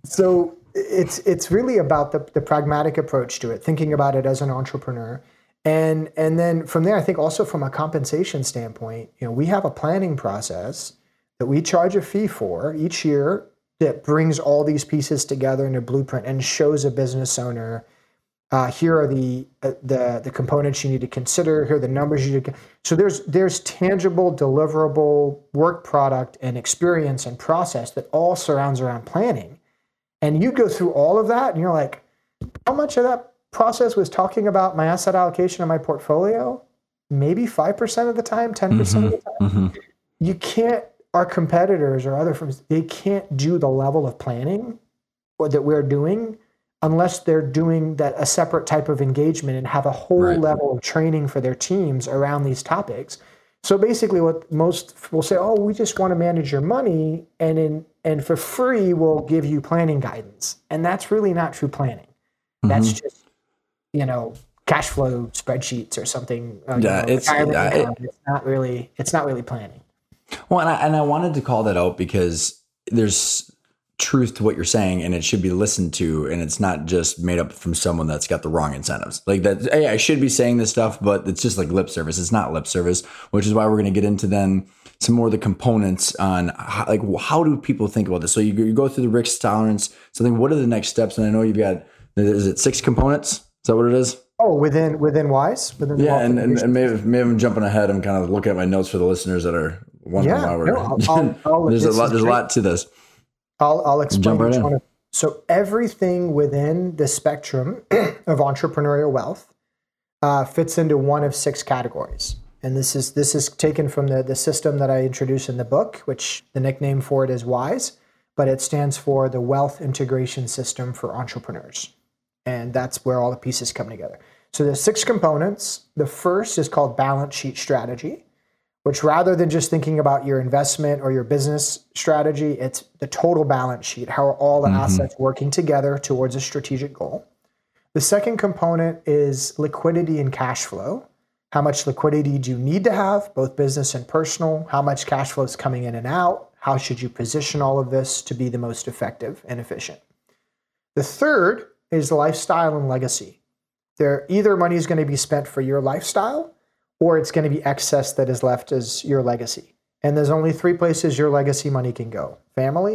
so it's it's really about the, the pragmatic approach to it, thinking about it as an entrepreneur. And and then from there, I think also from a compensation standpoint, you know, we have a planning process that we charge a fee for each year that brings all these pieces together in a blueprint and shows a business owner, Uh, here are the, uh, the the components you need to consider. Here are the numbers you need to. So there's there's tangible, deliverable work product and experience and process that all surrounds around planning. And you go through all of that, and you're like, how much of that process was talking about my asset allocation in my portfolio? Maybe five percent of the time, ten percent mm-hmm. of the time. Mm-hmm. You can't. Our competitors or other firms, they can't do the level of planning that we're doing unless they're doing that a separate type of engagement and have a whole right. level of training for their teams around these topics. So basically what most will say, oh, we just want to manage your money and in and for free we'll give you planning guidance. And that's really not true planning. Mm-hmm. That's just, you know, cash flow spreadsheets or something. Uh, yeah, you know, it's, yeah it, it's not really it's not really planning. Well, and I, and I wanted to call that out because there's truth to what you're saying, and it should be listened to, and it's not just made up from someone that's got the wrong incentives. Like that, hey, I should be saying this stuff, but it's just like lip service. It's not lip service, which is why we're going to get into then some more of the components on how, like how do people think about this. So you, you go through the risk tolerance. So then, what are the next steps? And I know you've got, is it six components? Is that what it is? Oh, within within WISE, within yeah, and, and, and maybe maybe I'm jumping ahead. I'm kind of looking at my notes for the listeners that are wondering yeah, why we're. No, I'll, I'll, I'll, there's a lot. There's great. a lot to this. I'll, I'll explain right each one of, so everything within the spectrum of entrepreneurial wealth uh, fits into one of six categories. And this is this is taken from the, the system that I introduced in the book, which the nickname for it is WISE, but it stands for the Wealth Integration System for Entrepreneurs. And that's where all the pieces come together. So there's six components. The first is called balance sheet strategy, which rather than just thinking about your investment or your business strategy, it's the total balance sheet. How are all the mm-hmm. assets working together towards a strategic goal? The second component is liquidity and cash flow. How much liquidity do you need to have, both business and personal? How much cash flow is coming in and out? How should you position all of this to be the most effective and efficient? The third is lifestyle and legacy. There, either money is going to be spent for your lifestyle, or it's going to be excess that is left as your legacy. And there's only three places your legacy money can go: family,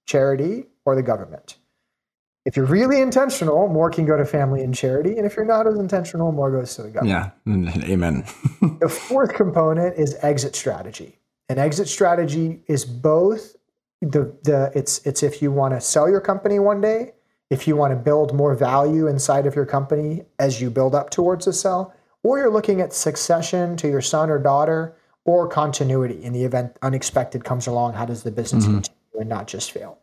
charity, or the government. If you're really intentional, more can go to family and charity. And if you're not as intentional, more goes to the government. Yeah, amen. The fourth component is exit strategy. And exit strategy is both the, the it's it's if you want to sell your company one day, if you want to build more value inside of your company as you build up towards a sell, or you're looking at succession to your son or daughter, or continuity in the event unexpected comes along. How does the business mm-hmm. continue and not just fail?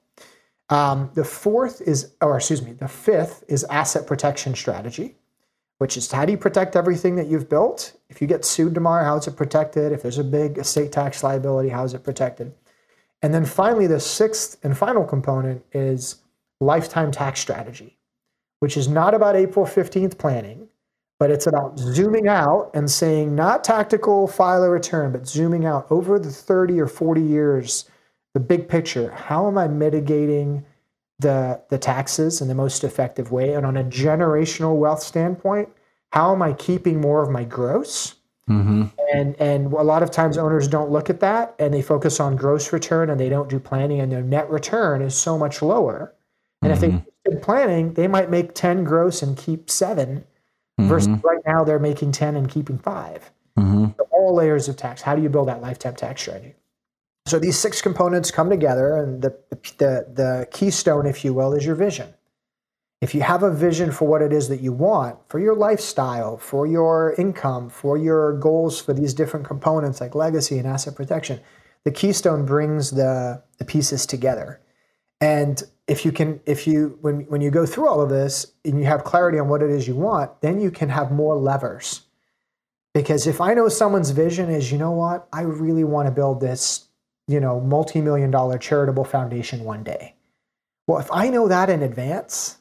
Um, the fourth is, or excuse me, the fifth is asset protection strategy, which is how do you protect everything that you've built? If you get sued tomorrow, how is it protected? If there's a big estate tax liability, how is it protected? And then finally, the sixth and final component is lifetime tax strategy, which is not about April fifteenth planning, but it's about zooming out and saying not tactical file a return, but zooming out over the thirty or forty years, the big picture. How am I mitigating the, the taxes in the most effective way? And on a generational wealth standpoint, how am I keeping more of my gross? Mm-hmm. And and a lot of times owners don't look at that and they focus on gross return and they don't do planning, and their net return is so much lower. And mm-hmm. if they did planning, they might make ten gross and keep seven mm-hmm. versus right now they're making ten and keeping five. Mm-hmm. So all layers of tax. How do you build that lifetime tax strategy? So these six components come together, and the, the, the keystone, if you will, is your vision. If you have a vision for what it is that you want, for your lifestyle, for your income, for your goals for these different components like legacy and asset protection, the keystone brings the, the pieces together. And if you can, if you, when, when you go through all of this and you have clarity on what it is you want, then you can have more levers. Because if I know someone's vision is, you know what, I really want to build this, you know, multi-million dollar charitable foundation one day. Well, if I know that in advance,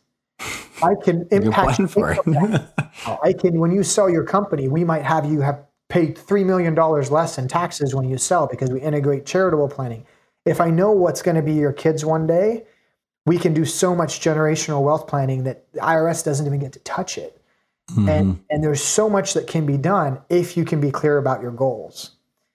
I can impact for it. I can, when you sell your company, we might have you have paid three million dollars less in taxes when you sell because we integrate charitable planning. If I know what's going to be your kids one day, we can do so much generational wealth planning that the I R S doesn't even get to touch it. Mm-hmm. And, and there's so much that can be done if you can be clear about your goals.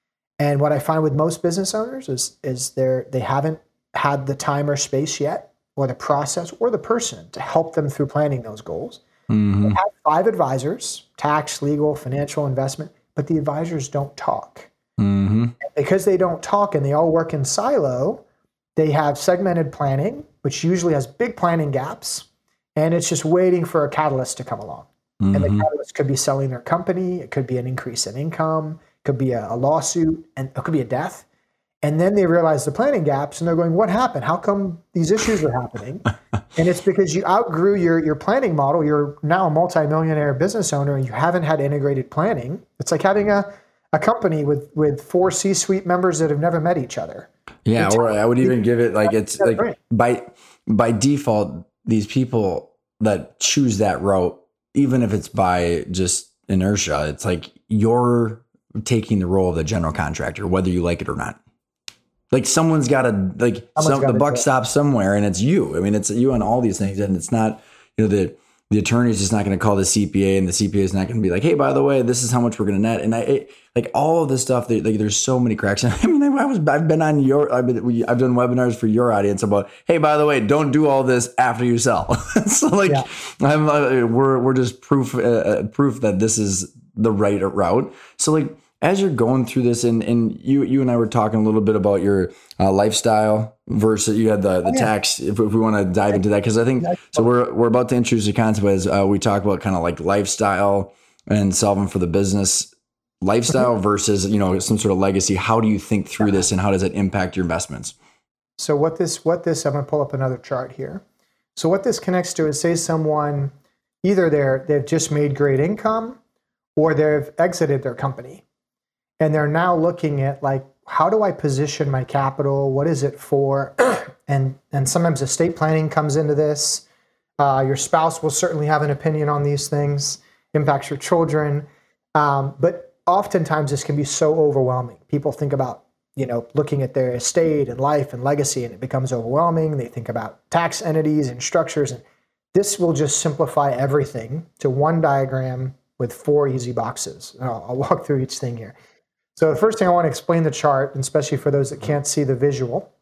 And what I find with most business owners is, is they're, they haven't had the time or space yet, or the process, or the person to help them through planning those goals. Mm-hmm. They have five advisors, tax, legal, financial, investment, but the advisors don't talk. Mm-hmm. Because they don't talk and they all work in silo, they have segmented planning, which usually has big planning gaps, and it's just waiting for a catalyst to come along. Mm-hmm. And the catalyst could be selling their company, it could be an increase in income, could be a, a lawsuit, and it could be a death. And then they realize the planning gaps and they're going, what happened? How come these issues are happening? And it's because you outgrew your, your planning model. You're now a multimillionaire business owner and you haven't had integrated planning. It's like having a, a company with, with four C-suite members that have never met each other. Yeah, it's, or I would even give it like it's like right. by by default, these people that choose that route, even if it's by just inertia, it's like you're taking the role of the general contractor, whether you like it or not. Like someone's got to like some, the buck stops somewhere, and it's you. I mean, it's you on all these things, and it's not, you know, the the attorney is just not going to call the C P A, and the C P A is not going to be like, hey, by the way, this is how much we're going to net. And I it, like all of this stuff. Like there's so many cracks. I mean, I was I've been on your I've been I've done webinars for your audience about, hey, by the way, don't do all this after you sell. So like yeah. I'm uh, we're we're just proof uh, proof that this is the right route. So like, as you're going through this, and, and you you and I were talking a little bit about your uh, lifestyle versus you had the, the oh, yeah. tax, if, if we want to dive into that, because I think, so we're we're about to introduce the concept as uh, we talk about kind of like lifestyle and solving for the business lifestyle versus, you know, some sort of legacy. How do you think through this, and how does it impact your investments? So what this, what this, I'm going to pull up another chart here. So what this connects to is, say someone, either they're, they've just made great income or they've exited their company. And they're now looking at like, how do I position my capital? What is it for? and and sometimes estate planning comes into this. Uh, your spouse will certainly have an opinion on these things, impacts your children. Um, but oftentimes this can be so overwhelming. People think about, you know, looking at their estate and life and legacy, and it becomes overwhelming. They think about tax entities and structures. And this will just simplify everything to one diagram with four easy boxes. I'll, I'll walk through each thing here. So the first thing I want to explain the chart, and especially for those that can't see the visual,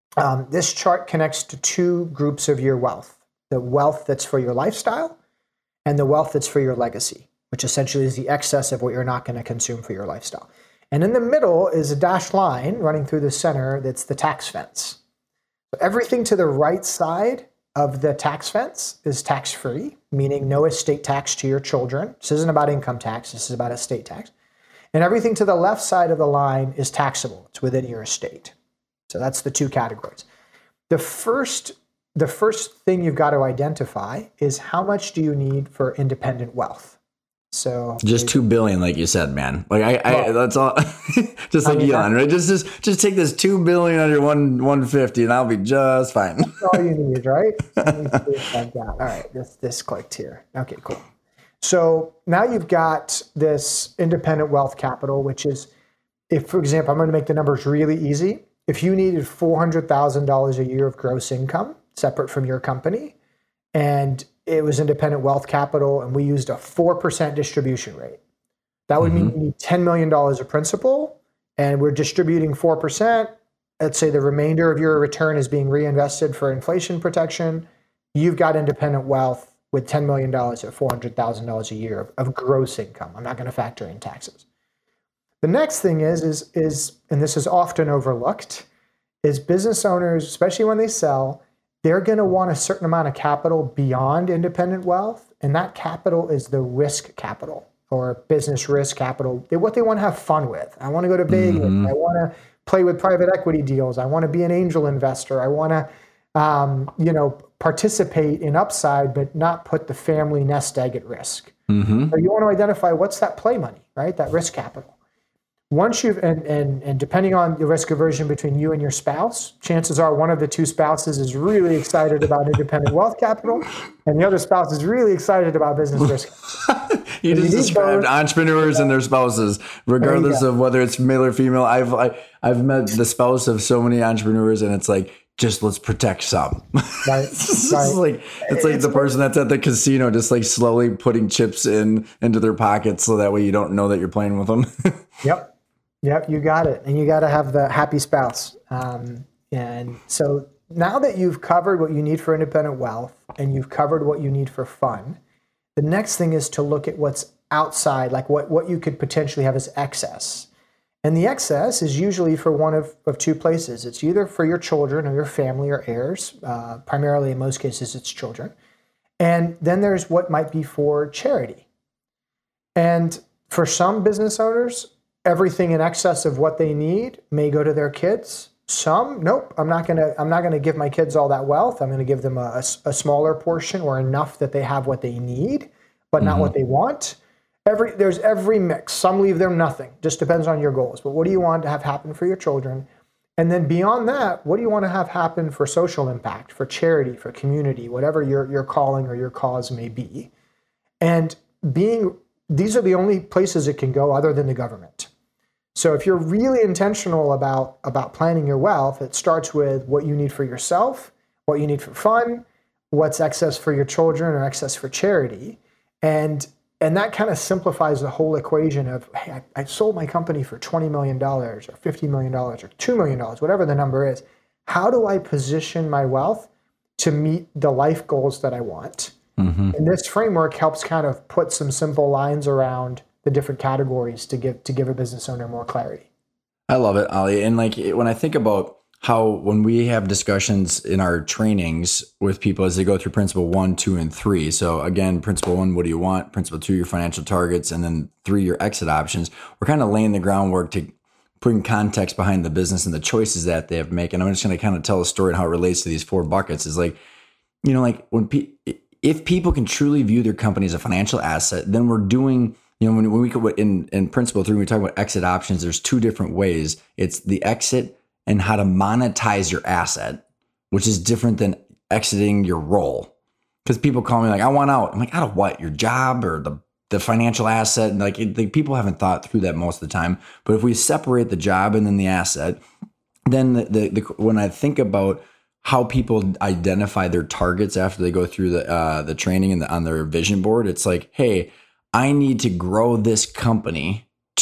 Um, this chart connects to two groups of your wealth: the wealth that's for your lifestyle and the wealth that's for your legacy, which essentially is the excess of what you're not going to consume for your lifestyle. And in the middle is a dashed line running through the center that's the tax fence. So everything to the right side of the tax fence is tax-free, meaning no estate tax to your children. This isn't about income tax. This is about estate tax. And everything to the left side of the line is taxable. It's within your estate. So that's the two categories. The first, the first thing you've got to identify is how much do you need for independent wealth? So just two billion, like you said, man. Like I, I well, that's all. Just like I mean, Elon, right? Just, just, just take this two billion on your one one fifty, and I'll be just fine. That's all you need, right? Like all right, this this clicked here. Okay, cool. So now you've got this independent wealth capital, which is, if for example, I'm going to make the numbers really easy. If you needed four hundred thousand dollars a year of gross income, separate from your company, and it was independent wealth capital, and we used a four percent distribution rate, that would mm-hmm. mean you need ten million dollars of principal, and we're distributing four percent. Let's say the remainder of your return is being reinvested for inflation protection. You've got independent wealth with ten million dollars at four hundred thousand dollars a year of, of gross income. I'm not going to factor in taxes. The next thing is, is, is, and this is often overlooked, is business owners, especially when they sell, they're going to want a certain amount of capital beyond independent wealth, and that capital is the risk capital or business risk capital. They, what they want to have fun with. I want to go to Vegas. Mm-hmm. I want to play with private equity deals. I want to be an angel investor. I want to, um, you know, participate in upside, but not put the family nest egg at risk. Mm-hmm. So you want to identify what's that play money, right? That risk capital. Once you've, and, and, and depending on the risk aversion between you and your spouse, chances are one of the two spouses is really excited about independent wealth capital, and the other spouse is really excited about business risk. You just you described both. Entrepreneurs and their spouses, regardless of whether it's male or female. I've I, I've met the spouse of so many entrepreneurs, and it's like, just let's protect some. Right. it's right. like it's like it's the person that's at the casino, just like slowly putting chips in into their pockets, so that way you don't know that you're playing with them. Yep. Yep, you got it. And you got to have the happy spouse. Um, and so now that you've covered what you need for independent wealth and you've covered what you need for fun, the next thing is to look at what's outside, like what, what you could potentially have as excess. And the excess is usually for one of, of two places. It's either for your children or your family or heirs. Uh, primarily, in most cases, it's children. And then there's what might be for charity. And for some business owners, everything in excess of what they need may go to their kids. Some, nope, I'm not gonna. I'm not gonna give my kids all that wealth. I'm gonna give them a, a, a smaller portion or enough that they have what they need, but mm-hmm. not what they want. Every there's every mix. Some leave them nothing. Just depends on your goals. But what do you want to have happen for your children? And then beyond that, what do you want to have happen for social impact, for charity, for community, whatever your your calling or your cause may be? And being these are the only places it can go other than the government. So if you're really intentional about, about planning your wealth, it starts with what you need for yourself, what you need for fun, what's excess for your children or excess for charity. And, and that kind of simplifies the whole equation of, hey, I, I sold my company for twenty million dollars or fifty million dollars or two million dollars, whatever the number is. How do I position my wealth to meet the life goals that I want? Mm-hmm. And this framework helps kind of put some simple lines around the different categories to give to give a business owner more clarity. I love it, Ali. And like when I think about how when we have discussions in our trainings with people as they go through principle one, two, and three. So again, principle one, what do you want? Principle two, your financial targets, and then three, your exit options. We're kind of laying the groundwork to putting context behind the business and the choices that they have to make. And I'm just going to kind of tell a story and how it relates to these four buckets. Is like, you know, like when pe- if people can truly view their company as a financial asset, then we're doing. You know, when, when we go in, in principle three, when we talk about exit options, there's two different ways. It's the exit and how to monetize your asset, which is different than exiting your role. Because people call me like, I want out. I'm like, out of what? Your job or the, the financial asset? And like, it, like people haven't thought through that most of the time. But if we separate the job and then the asset, then the, the, the when I think about how people identify their targets after they go through the uh, the training and the, on their vision board, it's like, hey, I need to grow this company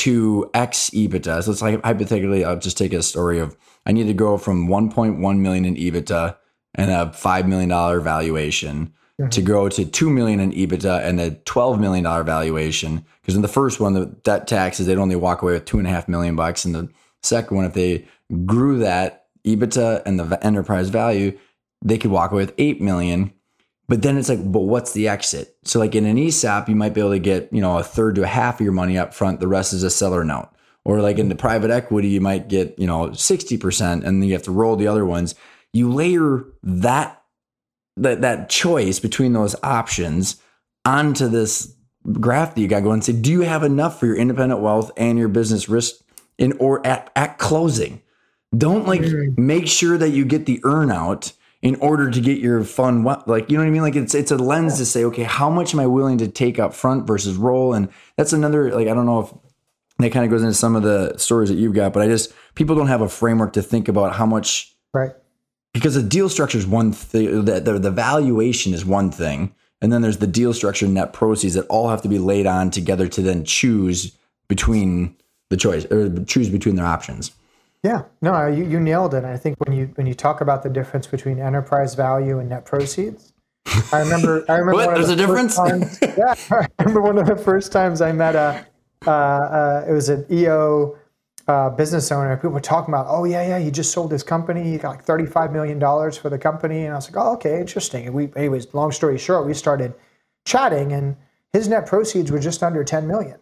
to X EBITDA. So it's like hypothetically, I'll just take a story of I need to go from one point one million in EBITDA and a five million dollars valuation mm-hmm. to go to two million in EBITDA and a twelve million dollars valuation. Because in the first one, the debt taxes, they'd only walk away with two and a half million bucks. And the second one, if they grew that EBITDA and the enterprise value, they could walk away with eight million. But then it's like, but what's the exit? So like in an E S O P, you might be able to get, you know, a third to a half of your money up front. The rest is a seller note. Or like in the private equity, you might get, you know, sixty percent and then you have to roll the other ones. You layer that, that, that choice between those options onto this graph that you got going and say, do you have enough for your independent wealth and your business risk in or at, at closing? Don't like mm-hmm. make sure that you get the earn out in order to get your fun, like, you know what I mean? Like it's, it's a lens to say, okay, how much am I willing to take up front versus roll? And that's another, like, I don't know if that kind of goes into some of the stories that you've got, but I just, people don't have a framework to think about how much, right? Because the deal structure is one thing, the, the, the valuation is one thing. And then there's the deal structure, net proceeds that all have to be laid on together to then choose between the choice or choose between their options. Yeah, no, you, you nailed it. I think when you when you talk about the difference between enterprise value and net proceeds, I remember I remember what? One There's of the a difference. Times, yeah, I remember one of the first times I met a uh, uh, it was an E O uh, business owner. People were talking about, oh yeah, yeah, he just sold his company. He got like thirty-five million dollars for the company, and I was like, oh, okay, interesting. And we, anyways, long story short, we started chatting, and his net proceeds were just under ten million.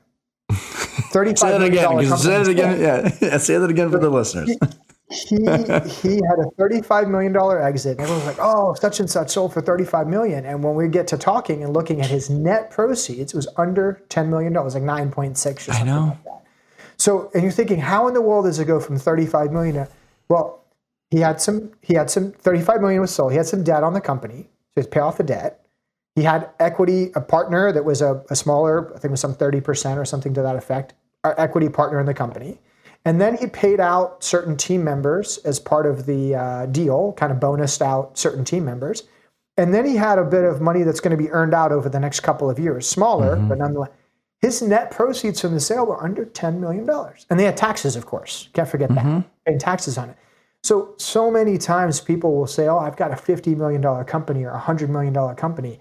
Say that again. Say that again. Yeah. yeah, say that again for the listeners. He, he he had a thirty-five million dollars exit. And everyone was like, oh, such and such sold for thirty-five million dollars. And when we get to talking and looking at his net proceeds, it was under ten million dollars, like nine point six or something I know. like that. So, and you're thinking, how in the world does it go from thirty-five million dollars to, well, he had some, he had some, thirty-five million dollars was sold. He had some debt on the company. So he's pay off the debt. He had equity, a partner that was a, a smaller, I think it was some thirty percent or something to that effect, our equity partner in the company. And then he paid out certain team members as part of the uh, deal, kind of bonused out certain team members. And then he had a bit of money that's going to be earned out over the next couple of years, smaller, mm-hmm. but nonetheless. His net proceeds from the sale were under ten million dollars. And they had taxes, of course. Can't forget mm-hmm. that. Paying taxes on it. So, so many times people will say, oh, I've got a fifty million dollars company or a one hundred million dollars company.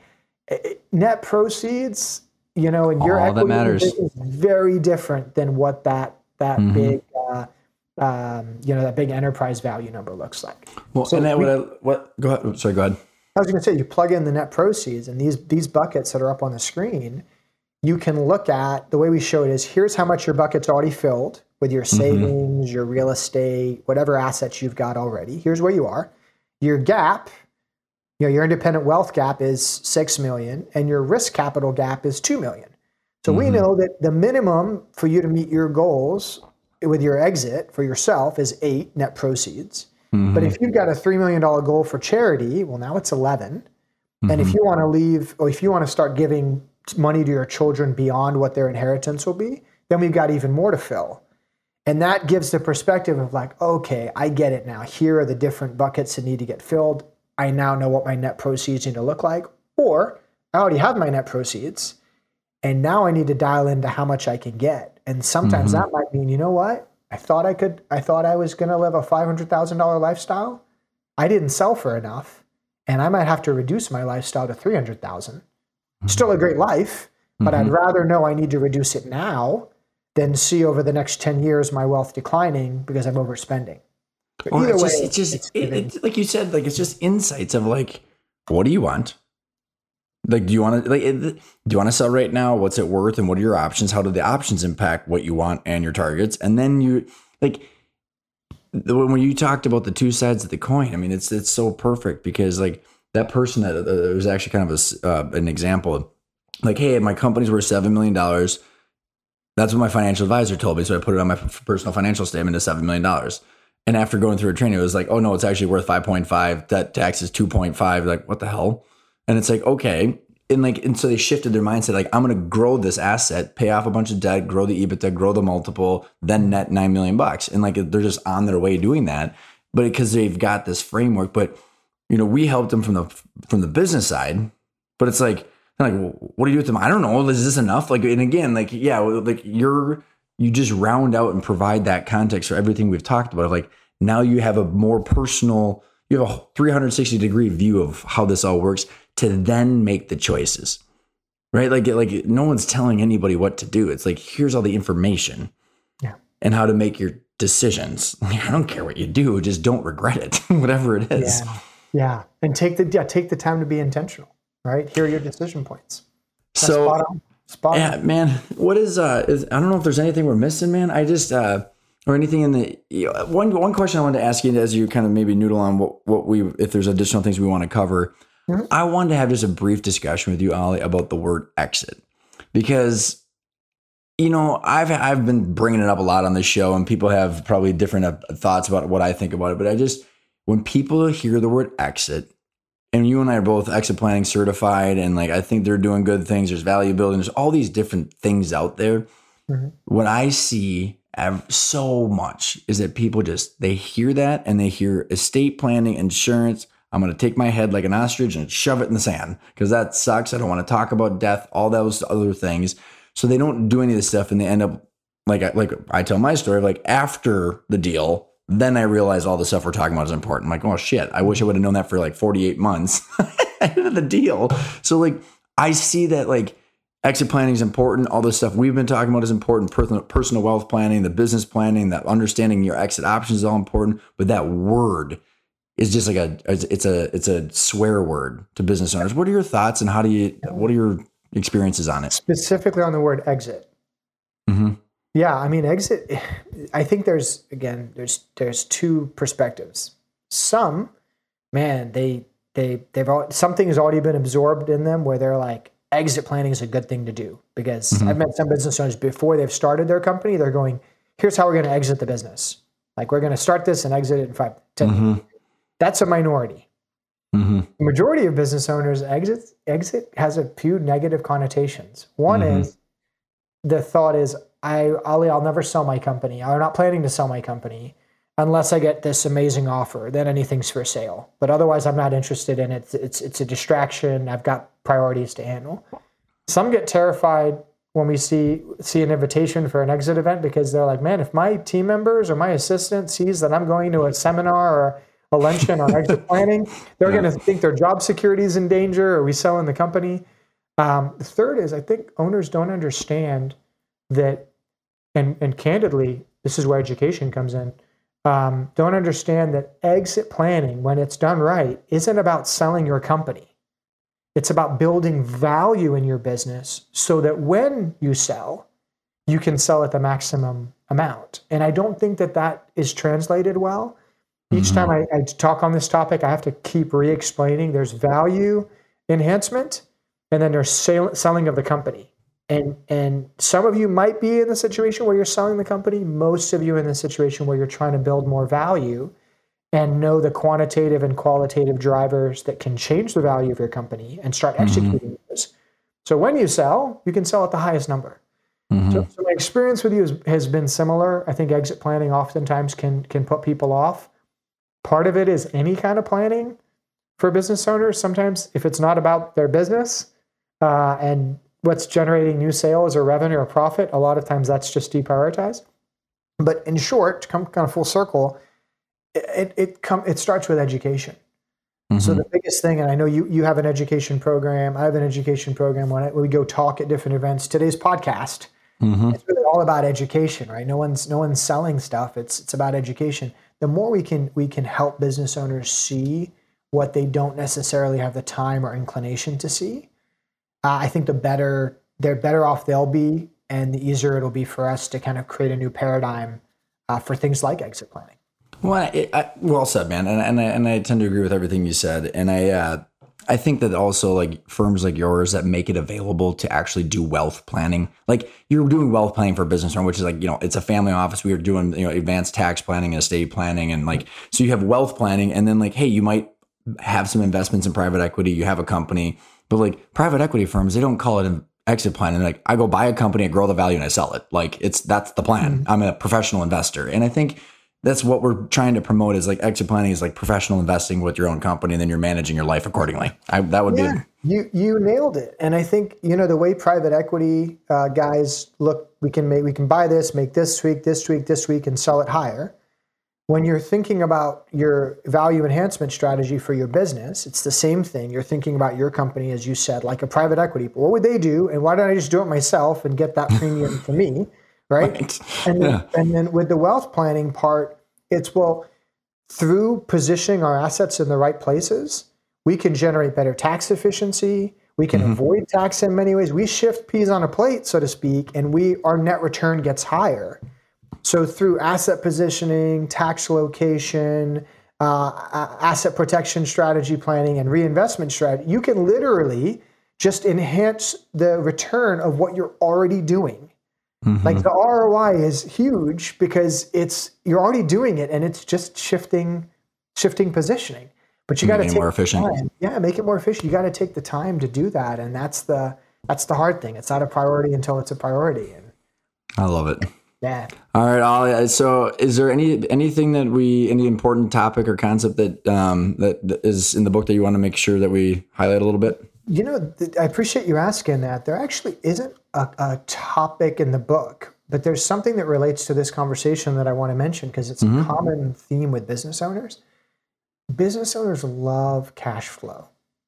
Net proceeds, you know, and your All equity is very different than what that that mm-hmm. big, uh, um, you know, that big enterprise value number looks like. Well, so and that we, what, I, what? Go ahead. Sorry, go ahead. I was going to say, you plug in the net proceeds, and these these buckets that are up on the screen, you can look at the way we show it is here's how much your bucket's already filled with your savings, mm-hmm. your real estate, whatever assets you've got already. Here's where you are. Your gap. You know, your independent wealth gap is six million and your risk capital gap is two million. So mm-hmm. we know that the minimum for you to meet your goals with your exit for yourself is eight net proceeds. Mm-hmm. But if you've got a three million dollars goal for charity, well, now it's eleven. Mm-hmm. And if you want to leave, or if you want to start giving money to your children beyond what their inheritance will be, then we've got even more to fill. And that gives the perspective of like, okay, I get it now. Here are the different buckets that need to get filled. I now know what my net proceeds need to look like, or I already have my net proceeds, and now I need to dial into how much I can get. And sometimes mm-hmm. that might mean, you know what? I thought I could, I thought I was going to live a five hundred thousand dollars lifestyle. I didn't sell for enough, and I might have to reduce my lifestyle to three hundred thousand dollars. Mm-hmm. Still a great life, but mm-hmm. I'd rather know I need to reduce it now than see over the next ten years my wealth declining because I'm overspending. Or either it's way, just, it's just it's it, it, like you said, like it's just insights of like, what do you want? Like, do you want to like, do you want to sell right now? What's it worth? And what are your options? How do the options impact what you want and your targets? And then you like when you talked about the two sides of the coin. I mean, it's it's so perfect because like that person that uh, was actually kind of a, uh, an example of like, hey, my company's worth seven million dollars. That's what my financial advisor told me, so I put it on my personal financial statement as seven million dollars. And after going through a training, it was like, oh no, it's actually worth five point five. That tax is two point five. Like, what the hell? And it's like, okay. And like, and so they shifted their mindset. Like, I'm going to grow this asset, pay off a bunch of debt, grow the EBITDA, grow the multiple, then net nine million bucks. And like, they're just on their way doing that. But because they've got this framework, but you know, we helped them from the, from the business side, but it's like, like, well, what do you do with them? I don't know. Is this enough? Like, and again, like, yeah, like you're, you just round out and provide that context for everything we've talked about. Like now you have a more personal, you have a three hundred sixty degree view of how this all works to then make the choices, right? Like, like no one's telling anybody what to do. It's like, here's all the information yeah. and how to make your decisions. Like, I don't care what you do, just don't regret it, whatever it is. Yeah. yeah. And take the, yeah, take the time to be intentional, right? Here are your decision points. That's so spot on. Spot yeah, on. man, what is, uh, is, I don't know if there's anything we're missing, man. I just, uh, or anything in the, you know, one, one question I wanted to ask you as you kind of maybe noodle on what, what we, if there's additional things we want to cover, mm-hmm. I wanted to have just a brief discussion with you, Ollie, about the word exit, because, you know, I've, I've been bringing it up a lot on this show and people have probably different uh, thoughts about what I think about it. But I just, when people hear the word exit, and you and I are both exit planning certified, and like, I think they're doing good things. There's value building. There's all these different things out there. Mm-hmm. What I see so much is that people just, they hear that and they hear estate planning, insurance. I'm going to take my head like an ostrich and shove it in the sand because that sucks. I don't want to talk about death, all those other things. So they don't do any of this stuff and they end up like, like I tell my story, like after the deal, then I realized all the stuff we're talking about is important. I'm like, oh shit, I wish I would have known that for like forty-eight months ahead of the deal. So like, I see that like exit planning is important. All this stuff we've been talking about is important. Personal, personal wealth planning, the business planning, that understanding your exit options is all important. But that word is just like a, it's a, it's a swear word to business owners. What are your thoughts and how do you, what are your experiences on it? Specifically on the word exit. Mm-hmm. Yeah. I mean, exit, I think there's, again, there's, there's two perspectives. Some, man, they, they, they've, all, something has already been absorbed in them where they're like, exit planning is a good thing to do because mm-hmm. I've met some business owners before they've started their company. They're going, here's how we're going to exit the business. Like we're going to start this and exit it in five, ten mm-hmm. years. That's a minority. Mm-hmm. The majority of business owners exit, exit has a few negative connotations. One mm-hmm. is the thought is, I, Ollie, I'll never sell my company. I'm not planning to sell my company unless I get this amazing offer. Then anything's for sale. But otherwise, I'm not interested in it. It's, it's, it's a distraction. I've got priorities to handle. Some get terrified when we see see an invitation for an exit event because they're like, man, if my team members or my assistant sees that I'm going to a seminar or a luncheon on exit planning, they're yeah. going to think their job security is in danger. Are we selling the company? Um, the third is I think owners don't understand that, and, and candidly, this is where education comes in, um, don't understand that exit planning, when it's done right, isn't about selling your company. It's about building value in your business so that when you sell, you can sell at the maximum amount. And I don't think that that is translated well. Each mm-hmm. time I, I talk on this topic, I have to keep re-explaining. There's value enhancement, and then there's sale, selling of the company. And, and some of you might be in the situation where you're selling the company. Most of you are in the situation where you're trying to build more value and know the quantitative and qualitative drivers that can change the value of your company and start executing mm-hmm. those. So when you sell, you can sell at the highest number. Mm-hmm. So, so my experience with you has, has been similar. I think exit planning oftentimes can, can put people off. Part of it is any kind of planning for business owners. Sometimes if it's not about their business uh, and what's generating new sales or revenue or profit, a lot of times that's just deprioritized. But in short, to come kind of full circle, it it come it starts with education. Mm-hmm. So the biggest thing, and I know you you have an education program, I have an education program. When, I, when we go talk at different events, today's podcast, mm-hmm. it's really all about education, right? No one's no one's selling stuff. It's it's about education. The more we can we can help business owners see what they don't necessarily have the time or inclination to see, uh, I think the better they're better off they'll be, and the easier it'll be for us to kind of create a new paradigm uh, for things like exit planning. Well, I, I, well said, man, and and I, and I tend to agree with everything you said, and I uh, I think that also like firms like yours that make it available to actually do wealth planning, like you're doing wealth planning for a business owner, which is like, you know, it's a family office. We are doing, you know, advanced tax planning and estate planning, and like so you have wealth planning, and then like, hey, you might have some investments in private equity, you have a company, but like private equity firms, they don't call it an exit plan. And like, I go buy a company, I grow the value, and I sell it. Like it's that's the plan. Mm-hmm. I'm a professional investor, and I think that's what we're trying to promote is like exit planning is like professional investing with your own company, and then you're managing your life accordingly. I, that would yeah. be You you nailed it. And I think, you know, the way private equity uh, guys look, we can make we can buy this, make this tweak, this tweak, this tweak, and sell it higher. When you're thinking about your value enhancement strategy for your business, it's the same thing. You're thinking about your company, as you said, like a private equity. But what would they do? And why don't I just do it myself and get that premium for me, right? right. And, then, yeah. and then with the wealth planning part, it's, well, through positioning our assets in the right places, we can generate better tax efficiency. We can mm-hmm. avoid tax in many ways. We shift peas on a plate, so to speak, and we our net return gets higher. So through asset positioning, tax location, uh, asset protection strategy planning, and reinvestment strategy, you can literally just enhance the return of what you're already doing. Mm-hmm. Like the R O I is huge because it's you're already doing it, and it's just shifting, shifting positioning. But you got to take it more efficient. Time. Yeah, make it more efficient. You got to take the time to do that, and that's the that's the hard thing. It's not a priority until it's a priority. And I love it. Yeah. All right, Ollie. So, is there any anything that we any important topic or concept that um, that, that is in the book that you want to make sure that we highlight a little bit? You know, th- I appreciate you asking that. There actually isn't a, a topic in the book, but there's something that relates to this conversation that I want to mention because it's mm-hmm. a common theme with business owners. Business owners love cash flow.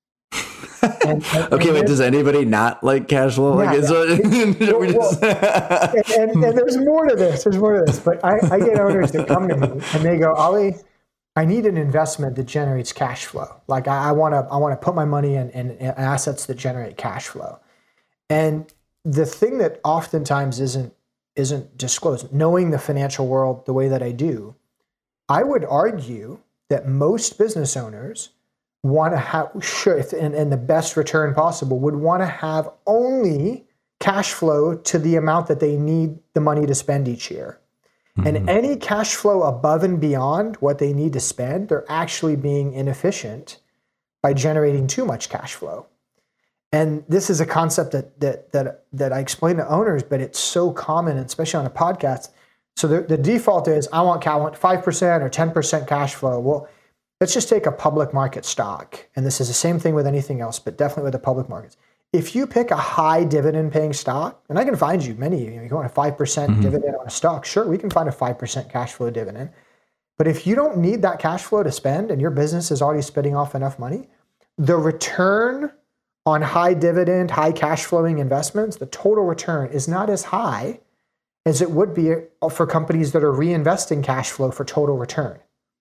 And, and, okay, and wait, does anybody not like cash flow? Yeah, like, yeah. So, well, just... and, and, and there's more to this. There's more to this. But I, I get owners that come to me and they go, Ollie, I need an investment that generates cash flow. Like I want to, I want to put my money in, in, in assets that generate cash flow. And the thing that oftentimes isn't isn't disclosed, knowing the financial world the way that I do, I would argue that most business owners want to have, should, and, and the best return possible, would want to have only cash flow to the amount that they need the money to spend each year. Mm-hmm. And any cash flow above and beyond what they need to spend, they're actually being inefficient by generating too much cash flow. And this is a concept that that that that I explain to owners, but it's so common, especially on a podcast. So the, the default is, I want, I want five percent or ten percent cash flow. Well, let's just take a public market stock. And this is the same thing with anything else, but definitely with the public markets. If you pick a high dividend paying stock, and I can find you many, you know, you want a five percent mm-hmm. dividend on a stock, sure, we can find a five percent cash flow dividend. But if you don't need that cash flow to spend and your business is already spitting off enough money, the return on high dividend, high cash flowing investments, the total return is not as high as it would be for companies that are reinvesting cash flow for total return.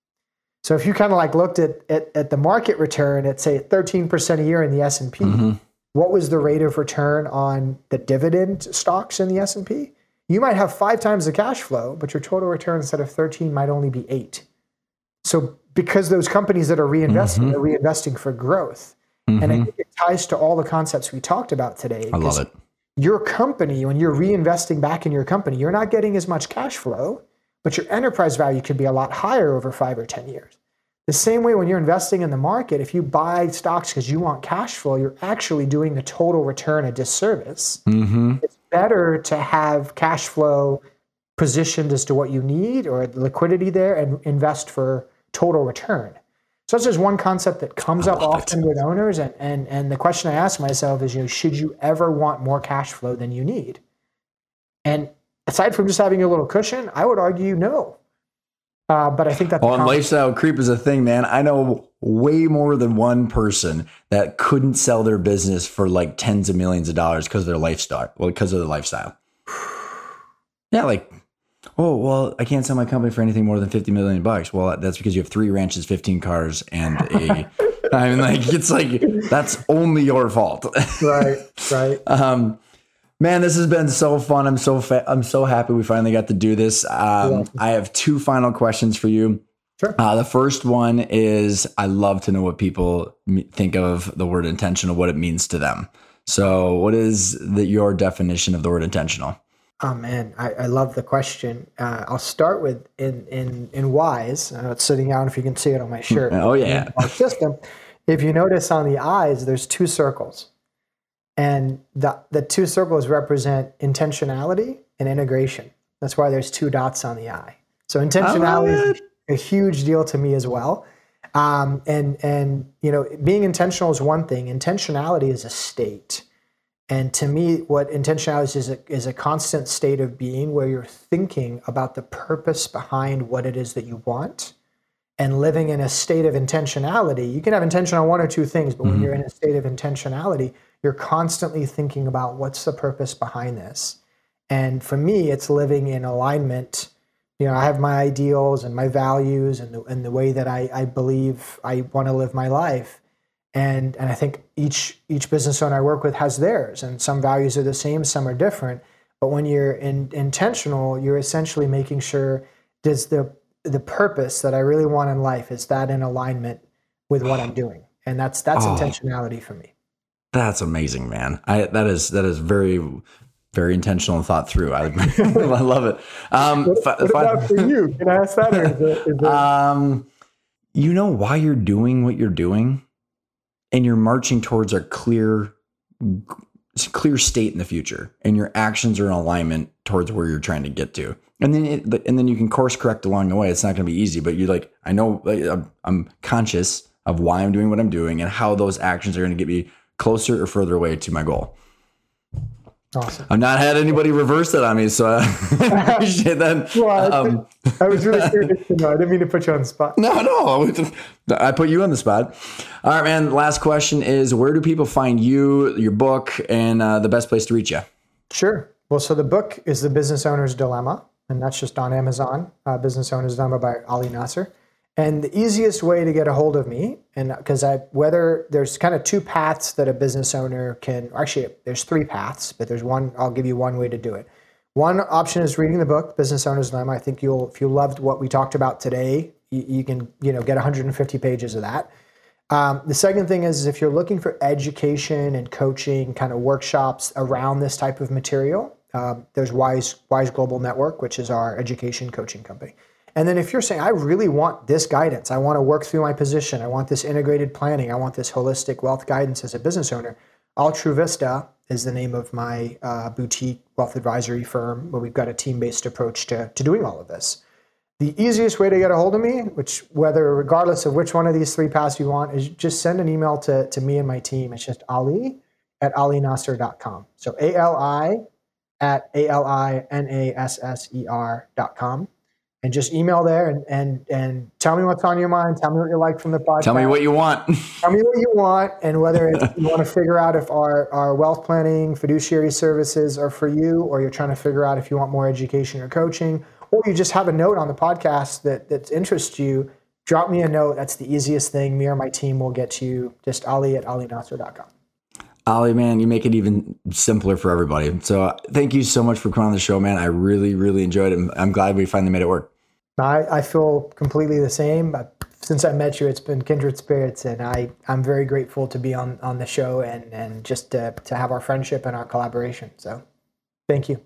So if you kind of like looked at, at, at the market return at say thirteen percent a year in the S and P, mm-hmm. what was the rate of return on the dividend stocks in the S and P? You might have five times the cash flow, but your total return instead of thirteen might only be eight. So because those companies that are reinvesting mm-hmm. are reinvesting for growth. Mm-hmm. And I think it ties to all the concepts we talked about today. I love it. Your company, when you're reinvesting back in your company, you're not getting as much cash flow, but your enterprise value could be a lot higher over five or ten years. The same way when you're investing in the market, if you buy stocks because you want cash flow, you're actually doing the total return a disservice. Mm-hmm. It's better to have cash flow positioned as to what you need or liquidity there and invest for total return. So that's just one concept that comes up often it. with owners. And, and, and the question I ask myself is, you know, should you ever want more cash flow than you need? And aside from just having a little cushion, I would argue no. Uh, but I think that well, lifestyle creep is a thing, man. I know way more than one person that couldn't sell their business for like tens of millions of dollars because of their lifestyle. Well, because of their lifestyle. Yeah, like, oh, well, I can't sell my company for anything more than fifty million bucks. Well, that's because you have three ranches, fifteen cars, and a. I mean, like, it's like that's only your fault. Right, right. um, Man, this has been so fun. I'm so fa- I'm so happy we finally got to do this. Um, I have two final questions for you. Sure. Uh, the first one is, I love to know what people think of the word intentional, what it means to them. So what is the, your definition of the word intentional? Oh, man, I, I love the question. Uh, I'll start with in in in WISE. I know it's sitting out if you can see it on my shirt. Oh, yeah. Our system. If you notice on the eyes, there's two circles. And the, the two circles represent intentionality and integration. That's why there's two dots on the eye. So intentionality is a huge deal to me as well. Um, and, and, you know, being intentional is one thing. Intentionality is a state. And to me, what intentionality is, is a, is a constant state of being where you're thinking about the purpose behind what it is that you want and living in a state of intentionality. You can have intention on one or two things, but mm-hmm. when you're in a state of intentionality, you're constantly thinking about what's the purpose behind this. And for me, it's living in alignment. You know, I have my ideals and my values and the, and the way that I, I believe I want to live my life. And and I think each each business owner I work with has theirs, and some values are the same, some are different. But when you're in, intentional, you're essentially making sure, does the the purpose that I really want in life, is that in alignment with what I'm doing? And that's that's oh, intentionality for me. That's amazing, man. I that is that is very very intentional and thought through. I, I love it. Um, what what about for you? Can I ask that? Or is it, is it... Um, you know why you're doing what you're doing? And you're marching towards a clear, clear state in the future, and your actions are in alignment towards where you're trying to get to. And then, it, and then you can course correct along the way. It's not going to be easy, but you're like, I know I'm, I'm conscious of why I'm doing what I'm doing and how those actions are going to get me closer or further away to my goal. Awesome. I've not had anybody reverse that on me, so I appreciate that. Well, um, I was really curious to know. I didn't mean to put you on the spot. No, no. I put you on the spot. All right, man. Last question is, where do people find you, your book, and uh, the best place to reach you? Sure. Well, so the book is The Business Owner's Dilemma, and that's just on Amazon, uh, Business Owner's Dilemma by Ali Nasser. And the easiest way to get a hold of me, and because I, whether there's kind of two paths that a business owner can, actually there's three paths, but there's one, I'll give you one way to do it. One option is reading the book, Business Owner's Dilemma. I think you'll, if you loved what we talked about today, you, you can, you know, get one hundred fifty pages of that. Um, the second thing is, is if you're looking for education and coaching kind of workshops around this type of material, um, there's Wise, Wise Global Network, which is our education coaching company. And then if you're saying, I really want this guidance, I want to work through my position, I want this integrated planning, I want this holistic wealth guidance as a business owner, Altruvista is the name of my uh, boutique wealth advisory firm where we've got a team-based approach to, to doing all of this. The easiest way to get a hold of me, which whether regardless of which one of these three paths you want, is just send an email to, to me and my team. It's just Ali at ali nasser dot com. So A L I at A L I N A S S E R dot com. And just email there and, and and tell me what's on your mind. Tell me what you like from the podcast. Tell me what you want. Tell me what you want, and whether it's, you want to figure out if our, our wealth planning, fiduciary services are for you, or you're trying to figure out if you want more education or coaching, or you just have a note on the podcast that, that interests you, drop me a note. That's the easiest thing. Me or my team will get to you. Just Ali at ali nasser dot com. Ali, man, you make it even simpler for everybody. So uh, thank you so much for coming on the show, man. I really, really enjoyed it. I'm glad we finally made it work. I, I feel completely the same. But since I met you, it's been kindred spirits, and I, I'm very grateful to be on, on the show and, and just to, to have our friendship and our collaboration. So thank you.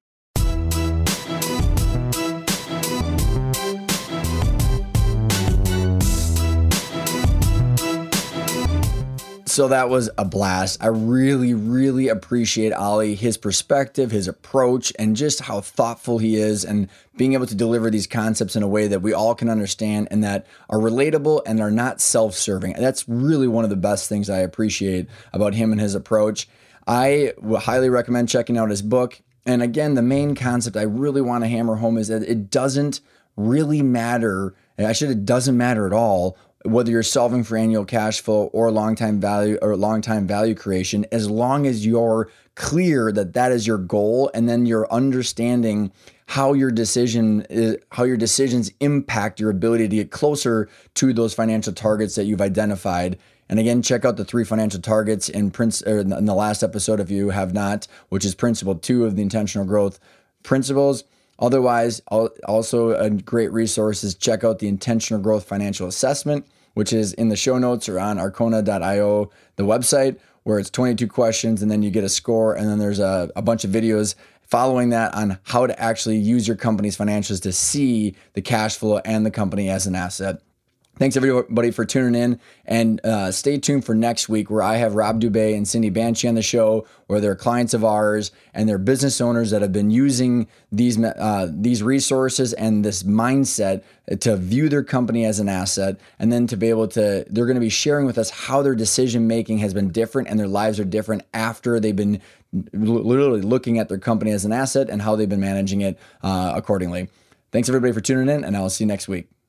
So that was a blast. I really, really appreciate Ali, his perspective, his approach, and just how thoughtful he is, and being able to deliver these concepts in a way that we all can understand and that are relatable and are not self-serving. That's really one of the best things I appreciate about him and his approach. I would highly recommend checking out his book. And again, the main concept I really want to hammer home is that it doesn't really matter. Actually, it doesn't matter at all whether you're solving for annual cash flow or long-time value or long-time value creation, as long as you're clear that that is your goal, and then you're understanding how your decision is, how your decisions impact your ability to get closer to those financial targets that you've identified. And again, check out the three financial targets in, Prince, or in the last episode if you have not, which is principle two of the intentional growth principles. Otherwise, also a great resource is check out the Intentional Growth Financial Assessment, which is in the show notes or on arcona dot io, the website, where it's twenty-two questions and then you get a score. And then there's a, a bunch of videos following that on how to actually use your company's financials to see the cash flow and the company as an asset. Thanks everybody for tuning in, and uh, stay tuned for next week where I have Rob Dubay and Cindy Banshee on the show, where they're clients of ours and they're business owners that have been using these uh, these resources and this mindset to view their company as an asset, and then to be able to, they're going to be sharing with us how their decision making has been different and their lives are different after they've been literally looking at their company as an asset and how they've been managing it uh, accordingly. Thanks everybody for tuning in, and I will see you next week.